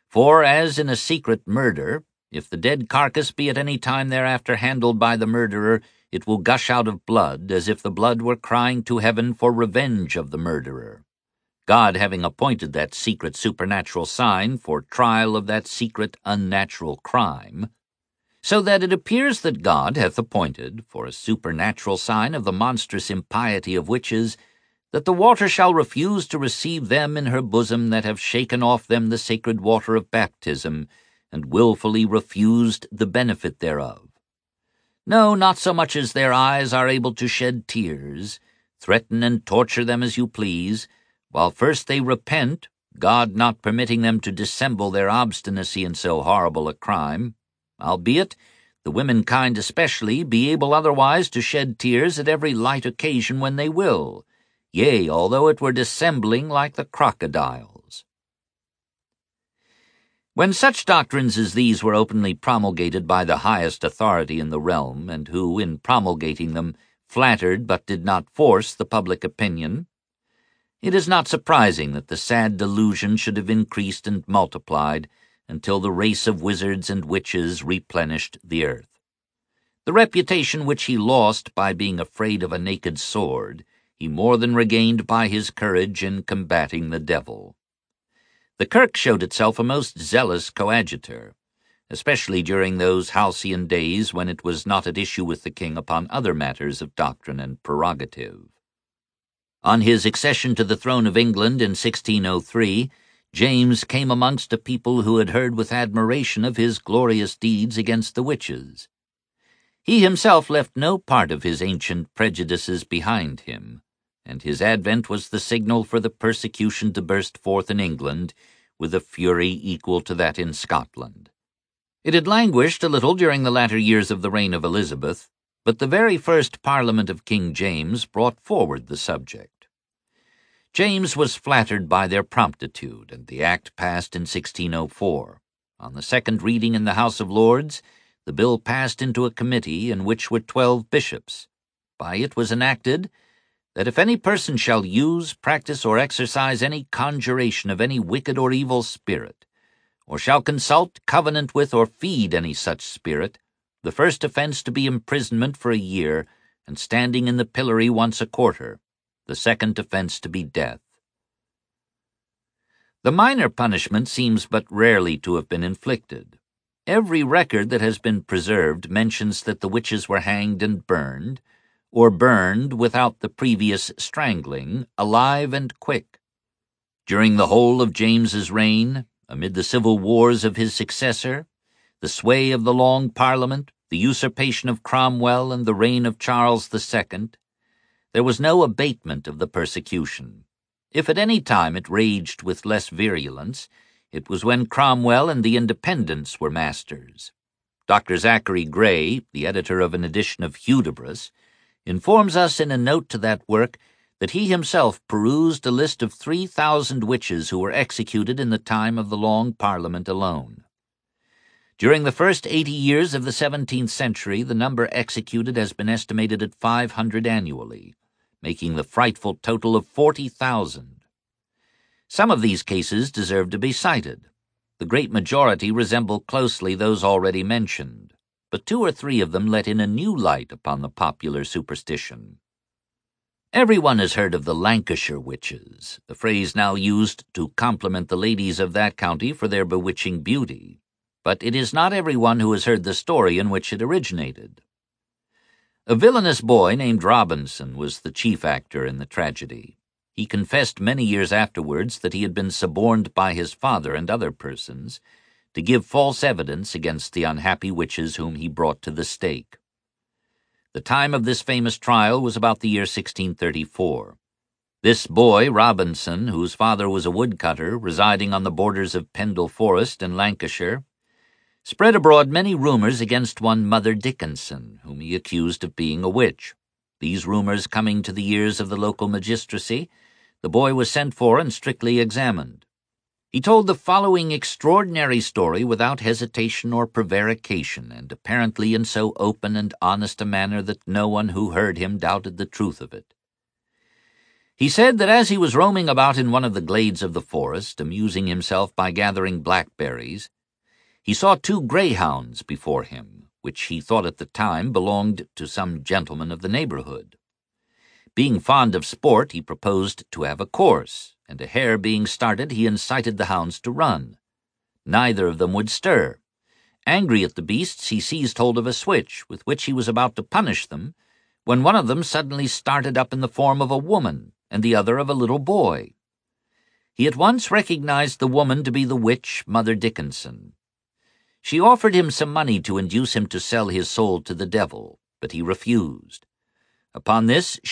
For as in a secret murder, if the dead carcass be at any time thereafter handled by the murderer, it will gush out of blood, as if the blood were crying to heaven for revenge of the murderer. God having appointed that secret supernatural sign for trial of that secret unnatural crime, so that it appears that God hath appointed, for a supernatural sign of the monstrous impiety of witches, that the water shall refuse to receive them in her bosom that have shaken off them the sacred water of baptism, and wilfully refused the benefit thereof. No, not so much as their eyes are able to shed tears, threaten and torture them as you please, while first they repent, God not permitting them to dissemble their obstinacy in so horrible a crime, albeit the womenkind especially be able otherwise to shed tears at every light occasion when they will, yea, although it were dissembling like the crocodiles. When such doctrines as these were openly promulgated by the highest authority in the realm, and who, in promulgating them, flattered but did not force the public opinion, it is not surprising that the sad delusion should have increased and multiplied until the race of wizards and witches replenished the earth. The reputation which he lost by being afraid of a naked sword, he more than regained by his courage in combating the devil. The Kirk showed itself a most zealous coadjutor, especially during those halcyon days when it was not at issue with the king upon other matters of doctrine and prerogative. On his accession to the throne of England in 1603, James came amongst a people who had heard with admiration of his glorious deeds against the witches. He himself left no part of his ancient prejudices behind him, and his advent was the signal for the persecution to burst forth in England with a fury equal to that in Scotland. It had languished a little during the latter years of the reign of Elizabeth, but the very first Parliament of King James brought forward the subject. James was flattered by their promptitude, and the act passed in 1604. On the second reading in the House of Lords, the bill passed into a committee in which were 12 bishops. By it was enacted that if any person shall use, practice, or exercise any conjuration of any wicked or evil spirit, or shall consult, covenant with, or feed any such spirit, the first offense to be imprisonment for a year, and standing in the pillory once a quarter, the second offense to be death. The minor punishment seems but rarely to have been inflicted. Every record that has been preserved mentions that the witches were hanged and burned, or burned without the previous strangling, alive and quick. During the whole of James's reign, amid the civil wars of his successor, the sway of the Long Parliament, the usurpation of Cromwell, and the reign of Charles II, there was no abatement of the persecution. If at any time it raged with less virulence, it was when Cromwell and the Independents were masters. Dr. Zachary Gray, the editor of an edition of Hudibras, informs us in a note to that work that he himself perused a list of 3,000 witches who were executed in the time of the Long Parliament alone. During the first 80 years of the 17th century, the number executed has been estimated at 500 annually, making the frightful total of 40,000. Some of these cases deserve to be cited. The great majority resemble closely those already mentioned, but 2 or 3 of them let in a new light upon the popular superstition. Everyone has heard of the Lancashire witches, the phrase now used to compliment the ladies of that county for their bewitching beauty, but it is not everyone who has heard the story in which it originated. A villainous boy named Robinson was the chief actor in the tragedy. He confessed many years afterwards that he had been suborned by his father and other persons to give false evidence against the unhappy witches whom he brought to the stake. The time of this famous trial was about the year 1634. This boy, Robinson, whose father was a woodcutter residing on the borders of Pendle Forest in Lancashire, spread abroad many rumors against one Mother Dickinson, whom he accused of being a witch. These rumors coming to the ears of the local magistracy, the boy was sent for and strictly examined. He told the following extraordinary story without hesitation or prevarication, and apparently in so open and honest a manner that no one who heard him doubted the truth of it. He said that as he was roaming about in one of the glades of the forest, amusing himself by gathering blackberries, he saw 2 greyhounds before him, which he thought at the time belonged to some gentleman of the neighborhood. Being fond of sport, he proposed to have a course, and a hare being started, he incited the hounds to run. Neither of them would stir. Angry at the beasts, he seized hold of a switch, with which he was about to punish them, when one of them suddenly started up in the form of a woman, and the other of a little boy. He at once recognized the woman to be the witch, Mother Dickinson. She offered him some money to induce him to sell his soul to the devil, but he refused. Upon this,